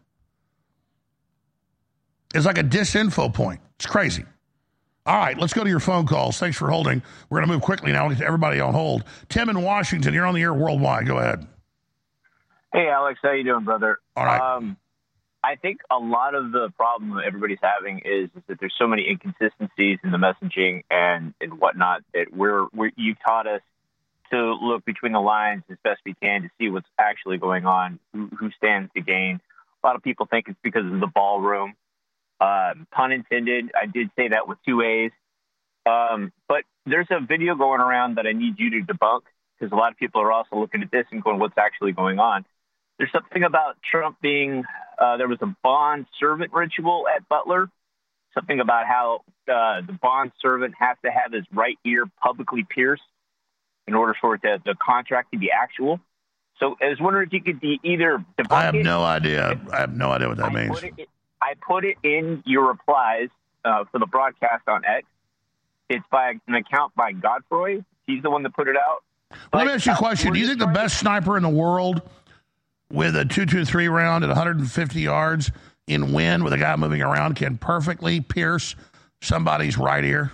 S1: It's like a disinfo point. It's crazy. All right, let's go to your phone calls. Thanks for holding. We're going to move quickly now. We'll get to everybody on hold. Tim in Washington, you're on the air worldwide. Go ahead.
S13: Hey, Alex. How you doing, brother?
S1: All right.
S13: I think a lot of the problem that everybody's having is that there's so many inconsistencies in the messaging and whatnot that you've taught us to look between the lines as best we can to see what's actually going on, who stands to gain. A lot of people think it's because of the ballroom. Pun intended. I did say that with 2 A's. But there's a video going around that I need you to debunk because a lot of people are also looking at this and going, what's actually going on? There's something about Trump being, there was a bond servant ritual at Butler, something about how the bond servant has to have his right ear publicly pierced in order for the contract to be actual. So I was wondering if you could either debunk
S1: I have no idea. I have no idea what that means.
S13: I put it in your replies for the broadcast on X. It's by an account by Godfrey. He's the one that put it out.
S1: Let me ask you a question. Do you think the best sniper in the world with a .223 round at 150 yards in wind with a guy moving around can perfectly pierce somebody's right ear?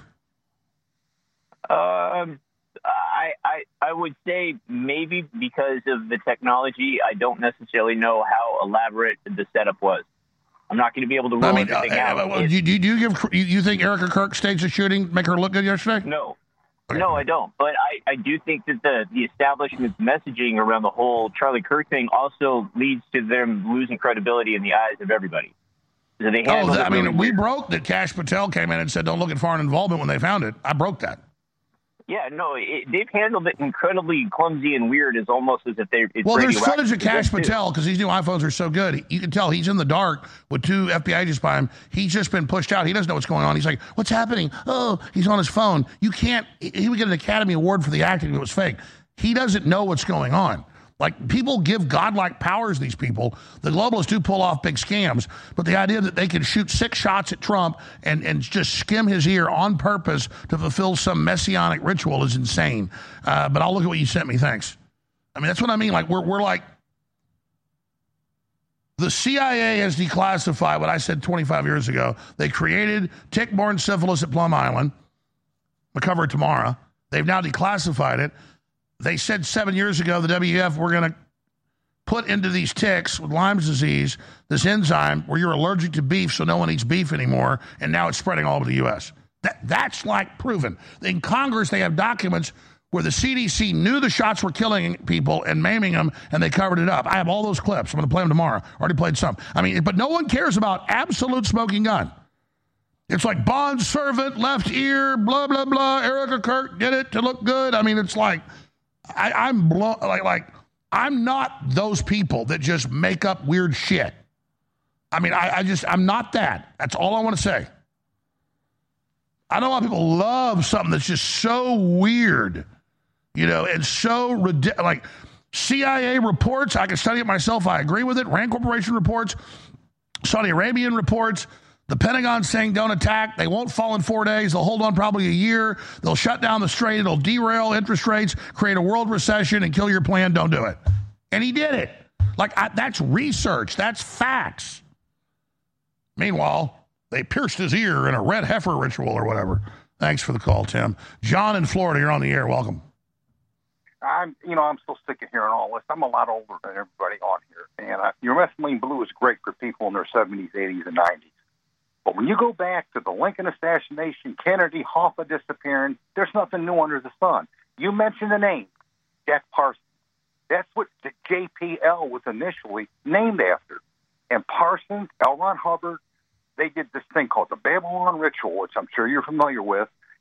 S13: I would say maybe because of the technology. I don't necessarily know how elaborate the setup was. I'm not going to be able to rule everything out.
S1: Do you think Erica Kirk staged the shooting, make her look good yesterday?
S13: No. No, I don't. But I do think that the establishment's messaging around the whole Charlie Kirk thing also leads to them losing credibility in the eyes of everybody. So they
S1: we broke that Kash Patel came in and said, don't look at foreign involvement when they found it. I broke that.
S13: Yeah, no, they've handled it incredibly clumsy and weird. It's almost as if they're...
S1: Well, there's footage of Kash Patel, because these new iPhones are so good. You can tell he's in the dark with 2 FBI agents by him. He's just been pushed out. He doesn't know what's going on. He's like, what's happening? Oh, he's on his phone. You can't... He would get an Academy Award for the acting if it was fake. He doesn't know what's going on. Like, people give godlike powers to these people. The globalists do pull off big scams, but the idea that they can shoot 6 shots at Trump and just skim his ear on purpose to fulfill some messianic ritual is insane. But I'll look at what you sent me. Thanks. I mean, that's what I mean. Like, we're like, the CIA has declassified what I said 25 years ago. They created tick-borne syphilis at Plum Island. We'll cover it tomorrow. They've now declassified it. They said 7 years ago, the WEF, we're going to put into these ticks with Lyme's disease this enzyme where you're allergic to beef, so no one eats beef anymore, and now it's spreading all over the U.S. That's like proven. In Congress, they have documents where the CDC knew the shots were killing people and maiming them, and they covered it up. I have all those clips. I'm going to play them tomorrow. Already played some. I mean, but no one cares about absolute smoking gun. It's like bond servant, left ear, blah, blah, blah. Erica Kirk did it to look good. I mean, it's like... I'm blown, I'm not those people that just make up weird shit. I mean, I'm not that. That's all I want to say. I know a lot of people love something that's just so weird, and so ridiculous. Like CIA reports, I can study it myself. I agree with it. Rand Corporation reports, Saudi Arabian reports. The Pentagon saying don't attack. They won't fall in 4 days. They'll hold on probably a year. They'll shut down the strait. It'll derail interest rates, create a world recession, and kill your plan. Don't do it. And he did it. That's research. That's facts. Meanwhile, they pierced his ear in a red heifer ritual or whatever. Thanks for the call, Tim. John in Florida, you're on the air. Welcome.
S14: I'm still sick of hearing all this. I'm a lot older than everybody on here. And your methylene blue is great for people in their 70s, 80s, and 90s. But when you go back to the Lincoln assassination, Kennedy, Hoffa disappearing, there's nothing new under the sun. You mentioned the name, Jack Parsons. That's what the JPL was initially named after. And Parsons, L. Ron Hubbard, they did this thing called the Babylon Ritual, which I'm sure you're familiar with.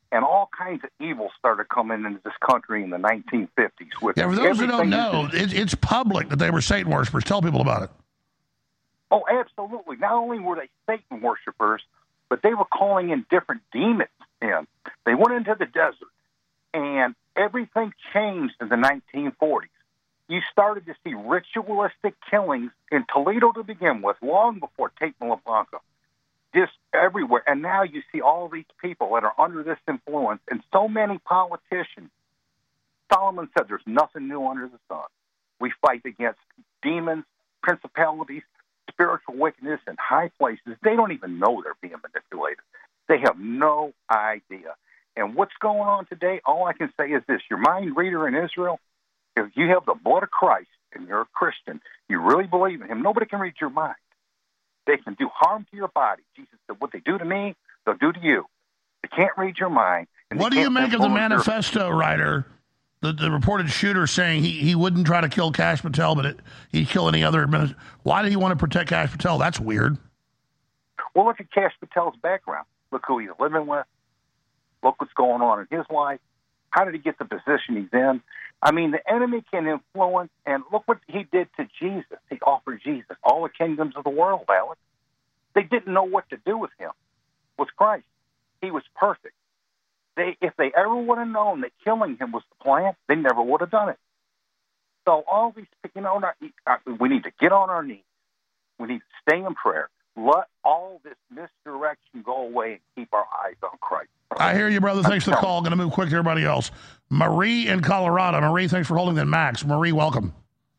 S14: And all kinds of evil started coming into this country in the 1950s. With
S1: for those who don't know, it's public that they were Satan worshipers. Tell people about it.
S14: Oh, absolutely. Not only were they Satan worshipers, but they were calling in different demons in. They went into the desert, and everything changed in the 1940s. You started to see ritualistic killings in Toledo to begin with, long before Tate and LaBlanca, just everywhere. And now you see all these people that are under this influence, and so many politicians. Solomon said there's nothing new under the sun. We fight against demons, principalities, spiritual wickedness in high places. They don't even know they're being manipulated. They have no idea. And what's going on today, all I can say is this. Your mind reader in Israel, if you have the blood of Christ and you're a Christian, you really believe in him, nobody can read your mind. They can do harm to your body. Jesus said, what they do to me, they'll do to you. They can't read your mind.
S1: What do you make of the manifesto writer, the reported shooter, saying he wouldn't try to kill Kash Patel, but he'd kill any other administrator? Why did he want to protect Kash Patel? That's weird.
S14: Well, look at Kash Patel's background. Look who he's living with. Look what's going on in his life. How did he get the position he's in? I mean, the enemy can influence, and look what he did to Jesus. He offered Jesus all the kingdoms of the world, Alex. They didn't know what to do with him, with Christ. He was perfect. If they ever would have known that killing him was the plan, they never would have done it. So all these, we need to get on our knees. We need to stay in prayer. Let all this misdirection go away and keep our eyes on Christ.
S1: I hear you, brother. Thanks for the call. Going to move quick to everybody else. Marie in Colorado. Marie, thanks for holding. Then Max. Marie, welcome.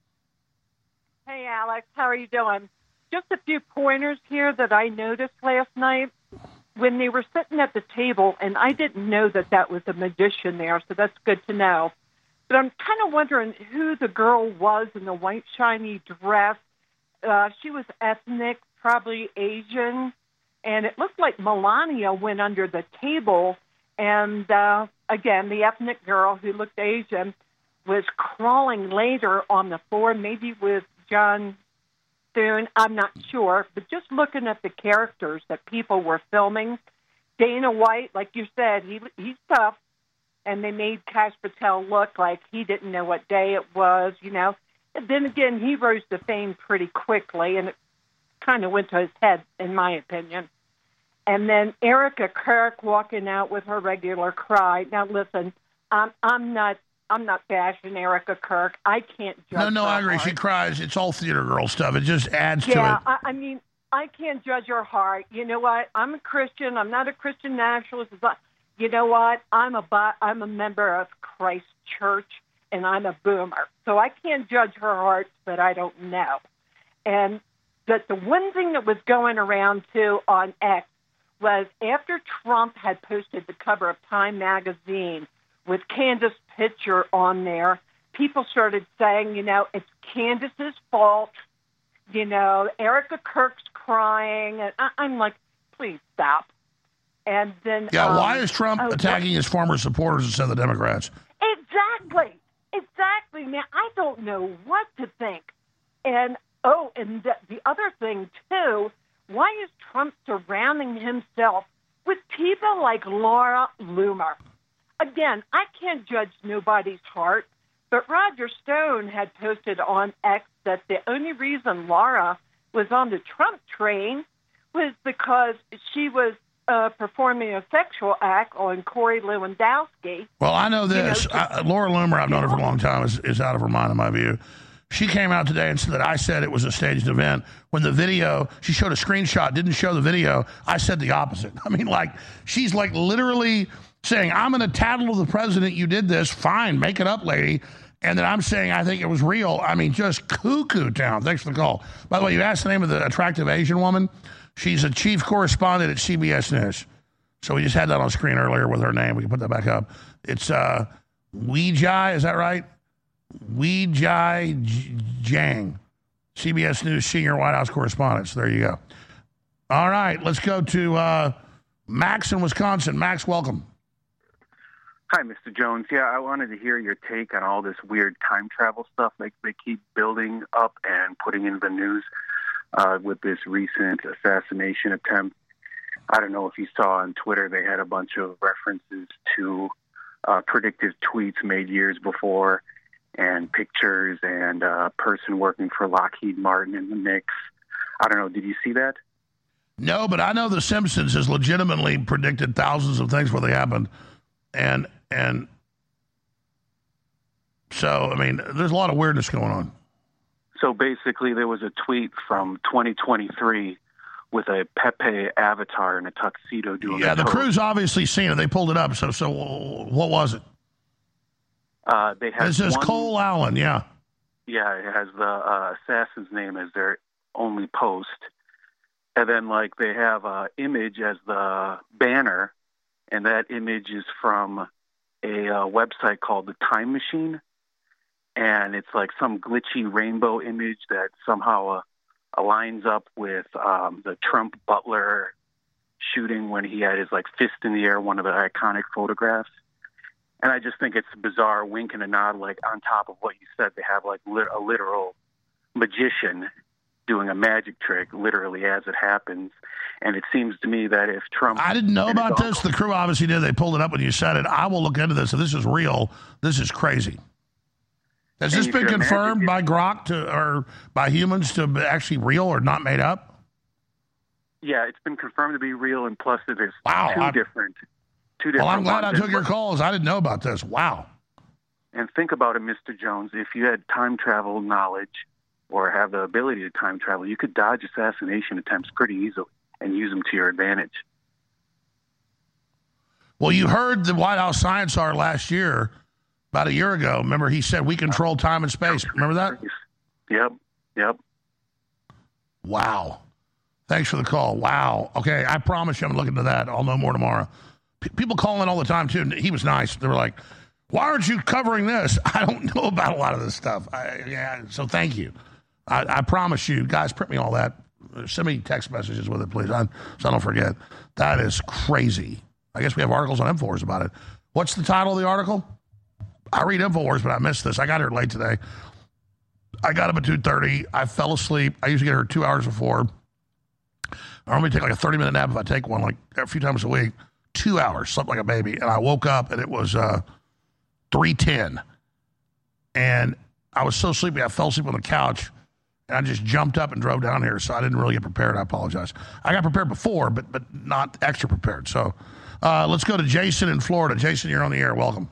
S15: Hey, Alex. How are you doing? Just a few pointers here that I noticed last night when they were sitting at the table, and I didn't know that was a magician there, so that's good to know. But I'm kind of wondering who the girl was in the white shiny dress. She was ethnic, probably Asian, and it looked like Melania went under the table, and again, the ethnic girl who looked Asian was crawling later on the floor, maybe with John Thune, I'm not sure, but just looking at the characters that people were filming, Dana White, like you said, he's tough, and they made Kash Patel look like he didn't know what day it was, you know. And then again, he rose to fame pretty quickly, and it kind of went to his head, in my opinion. And then Erica Kirk walking out with her regular cry. Now, listen, I'm not bashing Erica Kirk. I can't judge
S1: No, I agree.
S15: heart.
S1: She cries. It's all theater girl stuff. It just adds to it.
S15: Yeah, I mean, I can't judge her heart. You know what? I'm a Christian. I'm not a Christian nationalist. But you know what? I'm a member of Christ Church, and I'm a boomer. So I can't judge her heart, but I don't know. And the one thing that was going around, too, on X was after Trump had posted the cover of Time magazine with Candace's picture on there, people started saying, you know, it's Candace's fault. You know, Erica Kirk's crying. And I'm like, please stop. And then...
S1: Yeah, why is Trump attacking his former supporters instead of the Democrats?
S15: Exactly, man. I don't know what to think. And, and the other thing, too, why is Trump surrounding himself with people like Laura Loomer? Again, I can't judge nobody's heart, but Roger Stone had posted on X that the only reason Laura was on the Trump train was because she was performing a sexual act on Corey Lewandowski.
S1: Well, I know this. Laura Loomer, I've known her for a long time, is out of her mind in my view. She came out today and said that I said it was a staged event. When the video, she showed a screenshot, didn't show the video. I said the opposite. I mean, like, she's like literally saying, I'm going to tattle to the president. You did this. Fine. Make it up, lady. And then I'm saying I think it was real. I mean, just cuckoo town. Thanks for the call. By the way, you asked the name of the attractive Asian woman. She's a chief correspondent at CBS News. So we just had that on screen earlier with her name. We can put that back up. It's Weijia, is that right? Weijia Jiang, CBS News senior White House correspondent. So there you go. All right, let's go to Max in Wisconsin. Max, welcome.
S16: Hi, Mr. Jones. Yeah, I wanted to hear your take on all this weird time travel stuff they keep building up and putting in the news with this recent assassination attempt. I don't know if you saw on Twitter, they had a bunch of references to predictive tweets made years before, and pictures, and a person working for Lockheed Martin in the mix. I don't know. Did you see that?
S1: No, but I know The Simpsons has legitimately predicted thousands of things before they happened. And so, I mean, there's a lot of weirdness going on.
S16: So basically, there was a tweet from 2023 with a Pepe avatar in a tuxedo doing
S1: the crew's obviously seen it. They pulled it up. So what was it?
S16: They have
S1: it says Cole Allen, yeah.
S16: Yeah, it has the assassin's name as their only post. And then, like, they have an image as the banner, and that image is from a website called The Time Machine. And it's like some glitchy rainbow image that somehow aligns up with the Trump Butler shooting when he had his, like, fist in the air, one of the iconic photographs. And I just think it's a bizarre wink and a nod, like, on top of what you said. They have, like, a literal magician doing a magic trick literally as it happens. And it seems to me that if Trump...
S1: I didn't know about this. The crew obviously did. They pulled it up when you said it. I will look into this. If this is real, this is crazy. Has this been confirmed by Grok or by humans to be actually real or not made up?
S16: Yeah, it's been confirmed to be real, and plus there's two different
S1: Well, I'm glad I took your calls. I didn't know about this. Wow.
S16: And think about it, Mr. Jones. If you had time travel knowledge or have the ability to time travel, you could dodge assassination attempts pretty easily and use them to your advantage.
S1: Well, you heard the White House science czar last year, about a year ago. Remember, he said we control time and space. Remember that?
S16: Yep.
S1: Wow. Thanks for the call. Wow. Okay, I promise you I'm going to look into that. I'll know more tomorrow. People call in all the time, too. He was nice. They were like, why aren't you covering this? I don't know about a lot of this stuff. So thank you. I promise you. Guys, print me all that. Send me text messages with it, please, so I don't forget. That is crazy. I guess we have articles on InfoWars about it. What's the title of the article? I read InfoWars, but I missed this. I got here late today. I got up at 2:30. I fell asleep. I usually get here 2 hours before. I normally take like a 30-minute nap if I take one, like a few times a week. 2 hours, slept like a baby. And I woke up, and it was 3:10. And I was so sleepy, I fell asleep on the couch, and I just jumped up and drove down here, so I didn't really get prepared. I apologize. I got prepared before, but not extra prepared. So let's go to Jason in Florida. Jason, you're on the air. Welcome.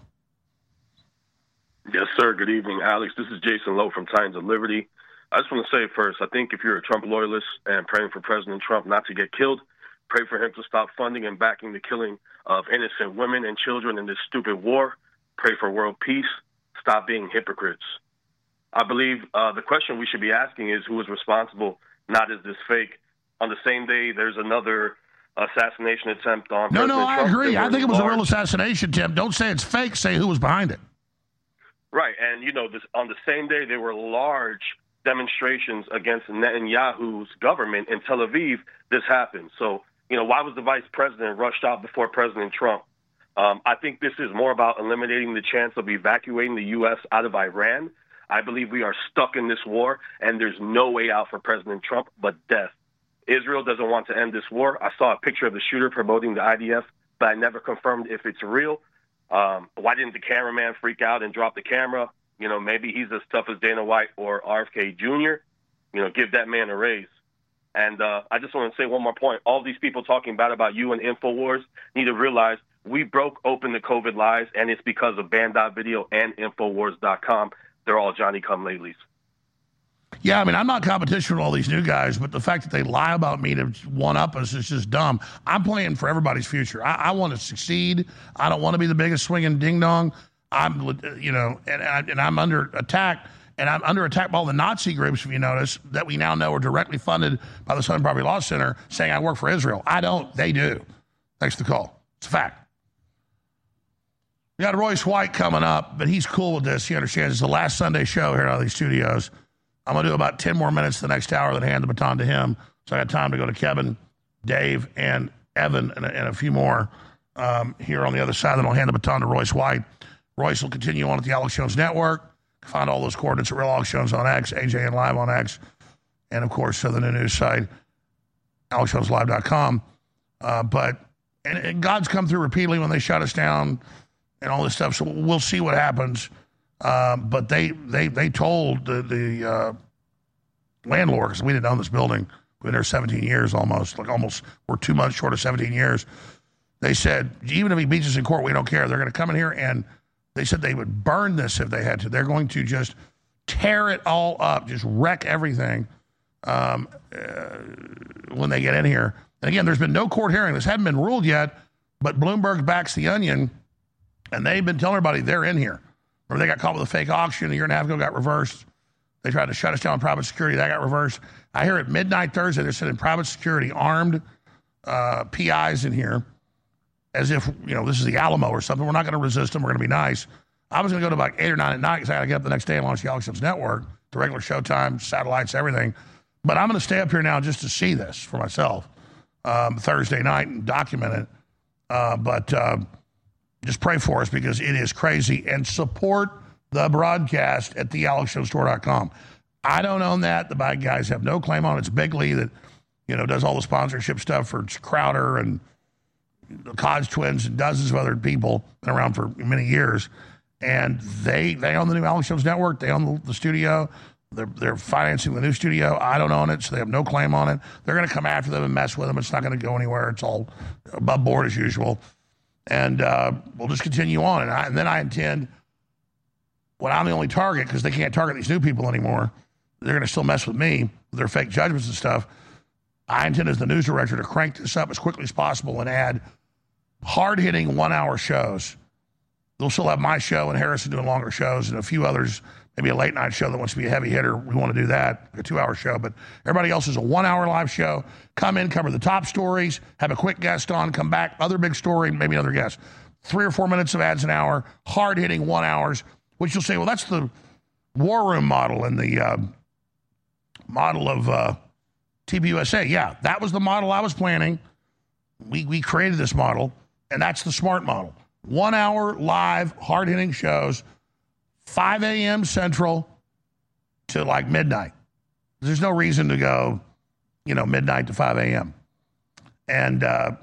S17: Yes, sir. Good evening, Alex. This is Jason Lowe from Times of Liberty. I just want to say first, I think if you're a Trump loyalist and praying for President Trump not to get killed, pray for him to stop funding and backing the killing of innocent women and children in this stupid war. Pray for world peace. Stop being hypocrites. I believe the question we should be asking is who is responsible, not is this fake. On the same day, there's another assassination attempt on President Trump.
S1: I agree. I think it was a real assassination attempt. Don't say it's fake. Say who was behind it.
S17: Right. And, on the same day, there were large demonstrations against Netanyahu's government in Tel Aviv. This happened. So, why was the vice president rushed out before President Trump? I think this is more about eliminating the chance of evacuating the U.S. out of Iran. I believe we are stuck in this war, and there's no way out for President Trump but death. Israel doesn't want to end this war. I saw a picture of the shooter promoting the IDF, but I never confirmed if it's real. Why didn't the cameraman freak out and drop the camera? Maybe he's as tough as Dana White or RFK Jr. Give that man a raise. And I just want to say one more point. All these people talking bad about you and InfoWars need to realize we broke open the COVID lies, and it's because of Band.video and Infowars.com. They're all Johnny-come-latelys.
S1: Yeah, I mean, I'm not competition with all these new guys, but the fact that they lie about me to one-up us is just dumb. I'm playing for everybody's future. I want to succeed. I don't want to be the biggest swinging ding-dong. I'm under attack, and I'm under attack by all the Nazi groups, if you notice, that we now know are directly funded by the Southern Poverty Law Center, saying I work for Israel. I don't. They do. Thanks for the call. It's a fact. We got Royce White coming up, but he's cool with this. He understands it's the last Sunday show here out of these studios. I'm going to do about 10 more minutes the next hour, then hand the baton to him. So I got time to go to Kevin, Dave, and Evan, and a few more here on the other side. Then I'll hand the baton to Royce White. Royce will continue on at the Alex Jones Network. Find all those coordinates at Real Alex Jones on X, AJN Live on X, and, of course, the new news site, AlexJonesLive.com. But God's come through repeatedly when they shut us down and all this stuff. So we'll see what happens. But they told the landlord, because we didn't own this building. We've been there 17 years almost. We're 2 months short of 17 years. They said, even if he beats us in court, we don't care. They're going to come in here, and they said they would burn this if they had to. They're going to just tear it all up, just wreck everything when they get in here. And again, there's been no court hearing. This hasn't been ruled yet, but Bloomberg backs the Onion, and they've been telling everybody they're in here. Remember, they got caught with a fake auction a year and a half ago, got reversed. They tried to shut us down in private security. That got reversed. I hear at midnight Thursday, they're sending private security armed PIs in here as if, this is the Alamo or something. We're not going to resist them. We're going to be nice. I was going to go to about 8 or 9 at night because I got to get up the next day and launch the Alex Jones Network, the regular showtime, satellites, everything. But I'm going to stay up here now just to see this for myself Thursday night and document it. But just pray for us because it is crazy. And support the broadcast at thealexjonesstore.com. I don't own that. The bad guys have no claim on it. It's Big Lee that, does all the sponsorship stuff for Crowder and the Codge twins and dozens of other people. Been around for many years. And they own the new Alex Jones Network. They own the studio. They're financing the new studio. I don't own it, so they have no claim on it. They're going to come after them and mess with them. It's not going to go anywhere. It's all above board as usual. And we'll just continue on. And then I intend, when I'm the only target, because they can't target these new people anymore, they're going to still mess with me with their fake judgments and stuff. I intend as the news director to crank this up as quickly as possible and add hard-hitting 1-hour shows. They'll still have my show and Harrison doing longer shows and a few others, maybe a late-night show that wants to be a heavy hitter. We want to do that, a 2-hour show. But everybody else is a 1-hour live show. Come in, cover the top stories, have a quick guest on, come back, other big story, maybe another guest. 3 or 4 minutes of ads an hour, hard-hitting 1 hours, which you'll say, well, that's the War Room model and the model of TVUSA. Yeah, that was the model I was planning. We created this model, and that's the smart model. 1 hour live, hard-hitting shows, 5 a.m. Central to like midnight. There's no reason to go, midnight to 5 a.m. And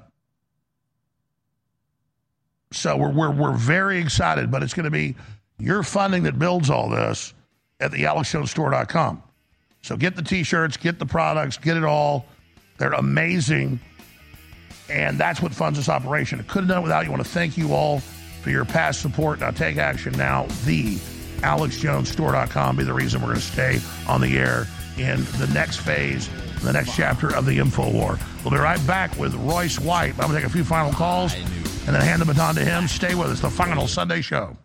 S1: so we're very excited, but it's going to be your funding that builds all this at thealexjonesstore.com. So get the T-shirts, get the products, get it all. They're amazing. And that's what funds this operation. It could have done it without you. I want to thank you all for your past support. Now take action now. TheAlexJonesStore.com be the reason we're going to stay on the air in the next phase, the next chapter of the InfoWar. We'll be right back with Royce White. I'm going to take a few final calls and then hand the baton to him. Stay with us. The final Sunday show.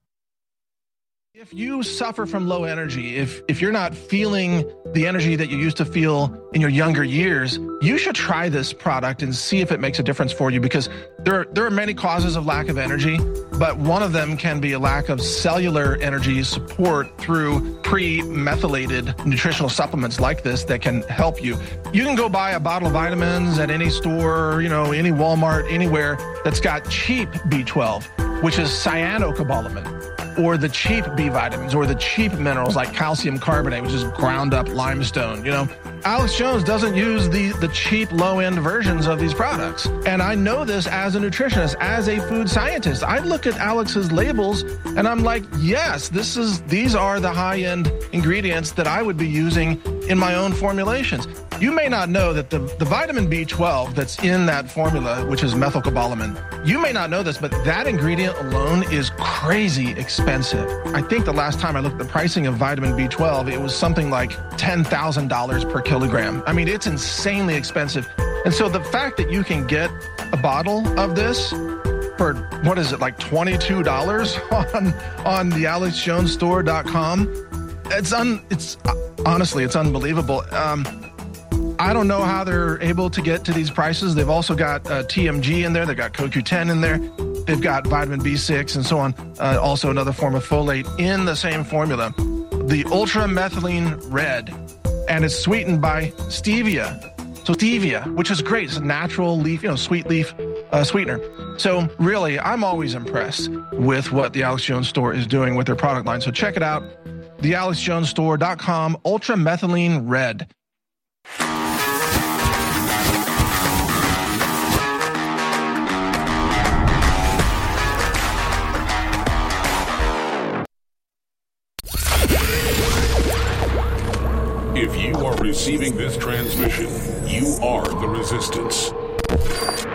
S18: If you suffer from low energy, if you're not feeling the energy that you used to feel in your younger years, you should try this product and see if it makes a difference for you, because there are many causes of lack of energy, but one of them can be a lack of cellular energy support through pre-methylated nutritional supplements like this that can help you. You can go buy a bottle of vitamins at any store, any Walmart, anywhere that's got cheap B12, which is cyanocobalamin, or the cheap B vitamins, or the cheap minerals like calcium carbonate, which is ground up limestone. Alex Jones doesn't use the cheap low-end versions of these products. And I know this as a nutritionist, as a food scientist. I look at Alex's labels and I'm like, yes, these are the high-end ingredients that I would be using in my own formulations. You may not know that the vitamin B12 that's in that formula, which is methylcobalamin, you may not know this, but that ingredient alone is crazy expensive. I think the last time I looked at the pricing of vitamin B12, it was something like $10,000 per kilogram. I mean, it's insanely expensive. And so the fact that you can get a bottle of this for, what is it, like $22 on the AlexJonesStore.com, it's honestly, it's unbelievable. I don't know how they're able to get to these prices. They've also got TMG in there. They've got CoQ10 in there. They've got vitamin B6 and so on. Also another form of folate in the same formula. The ultramethylene red. And it's sweetened by stevia. So stevia, which is great. It's a natural leaf, sweet leaf sweetener. So really, I'm always impressed with what the Alex Jones Store is doing with their product line. So check it out. TheAlexJonesStore.com, ultramethylene red.
S4: receiving this transmission, you are the resistance.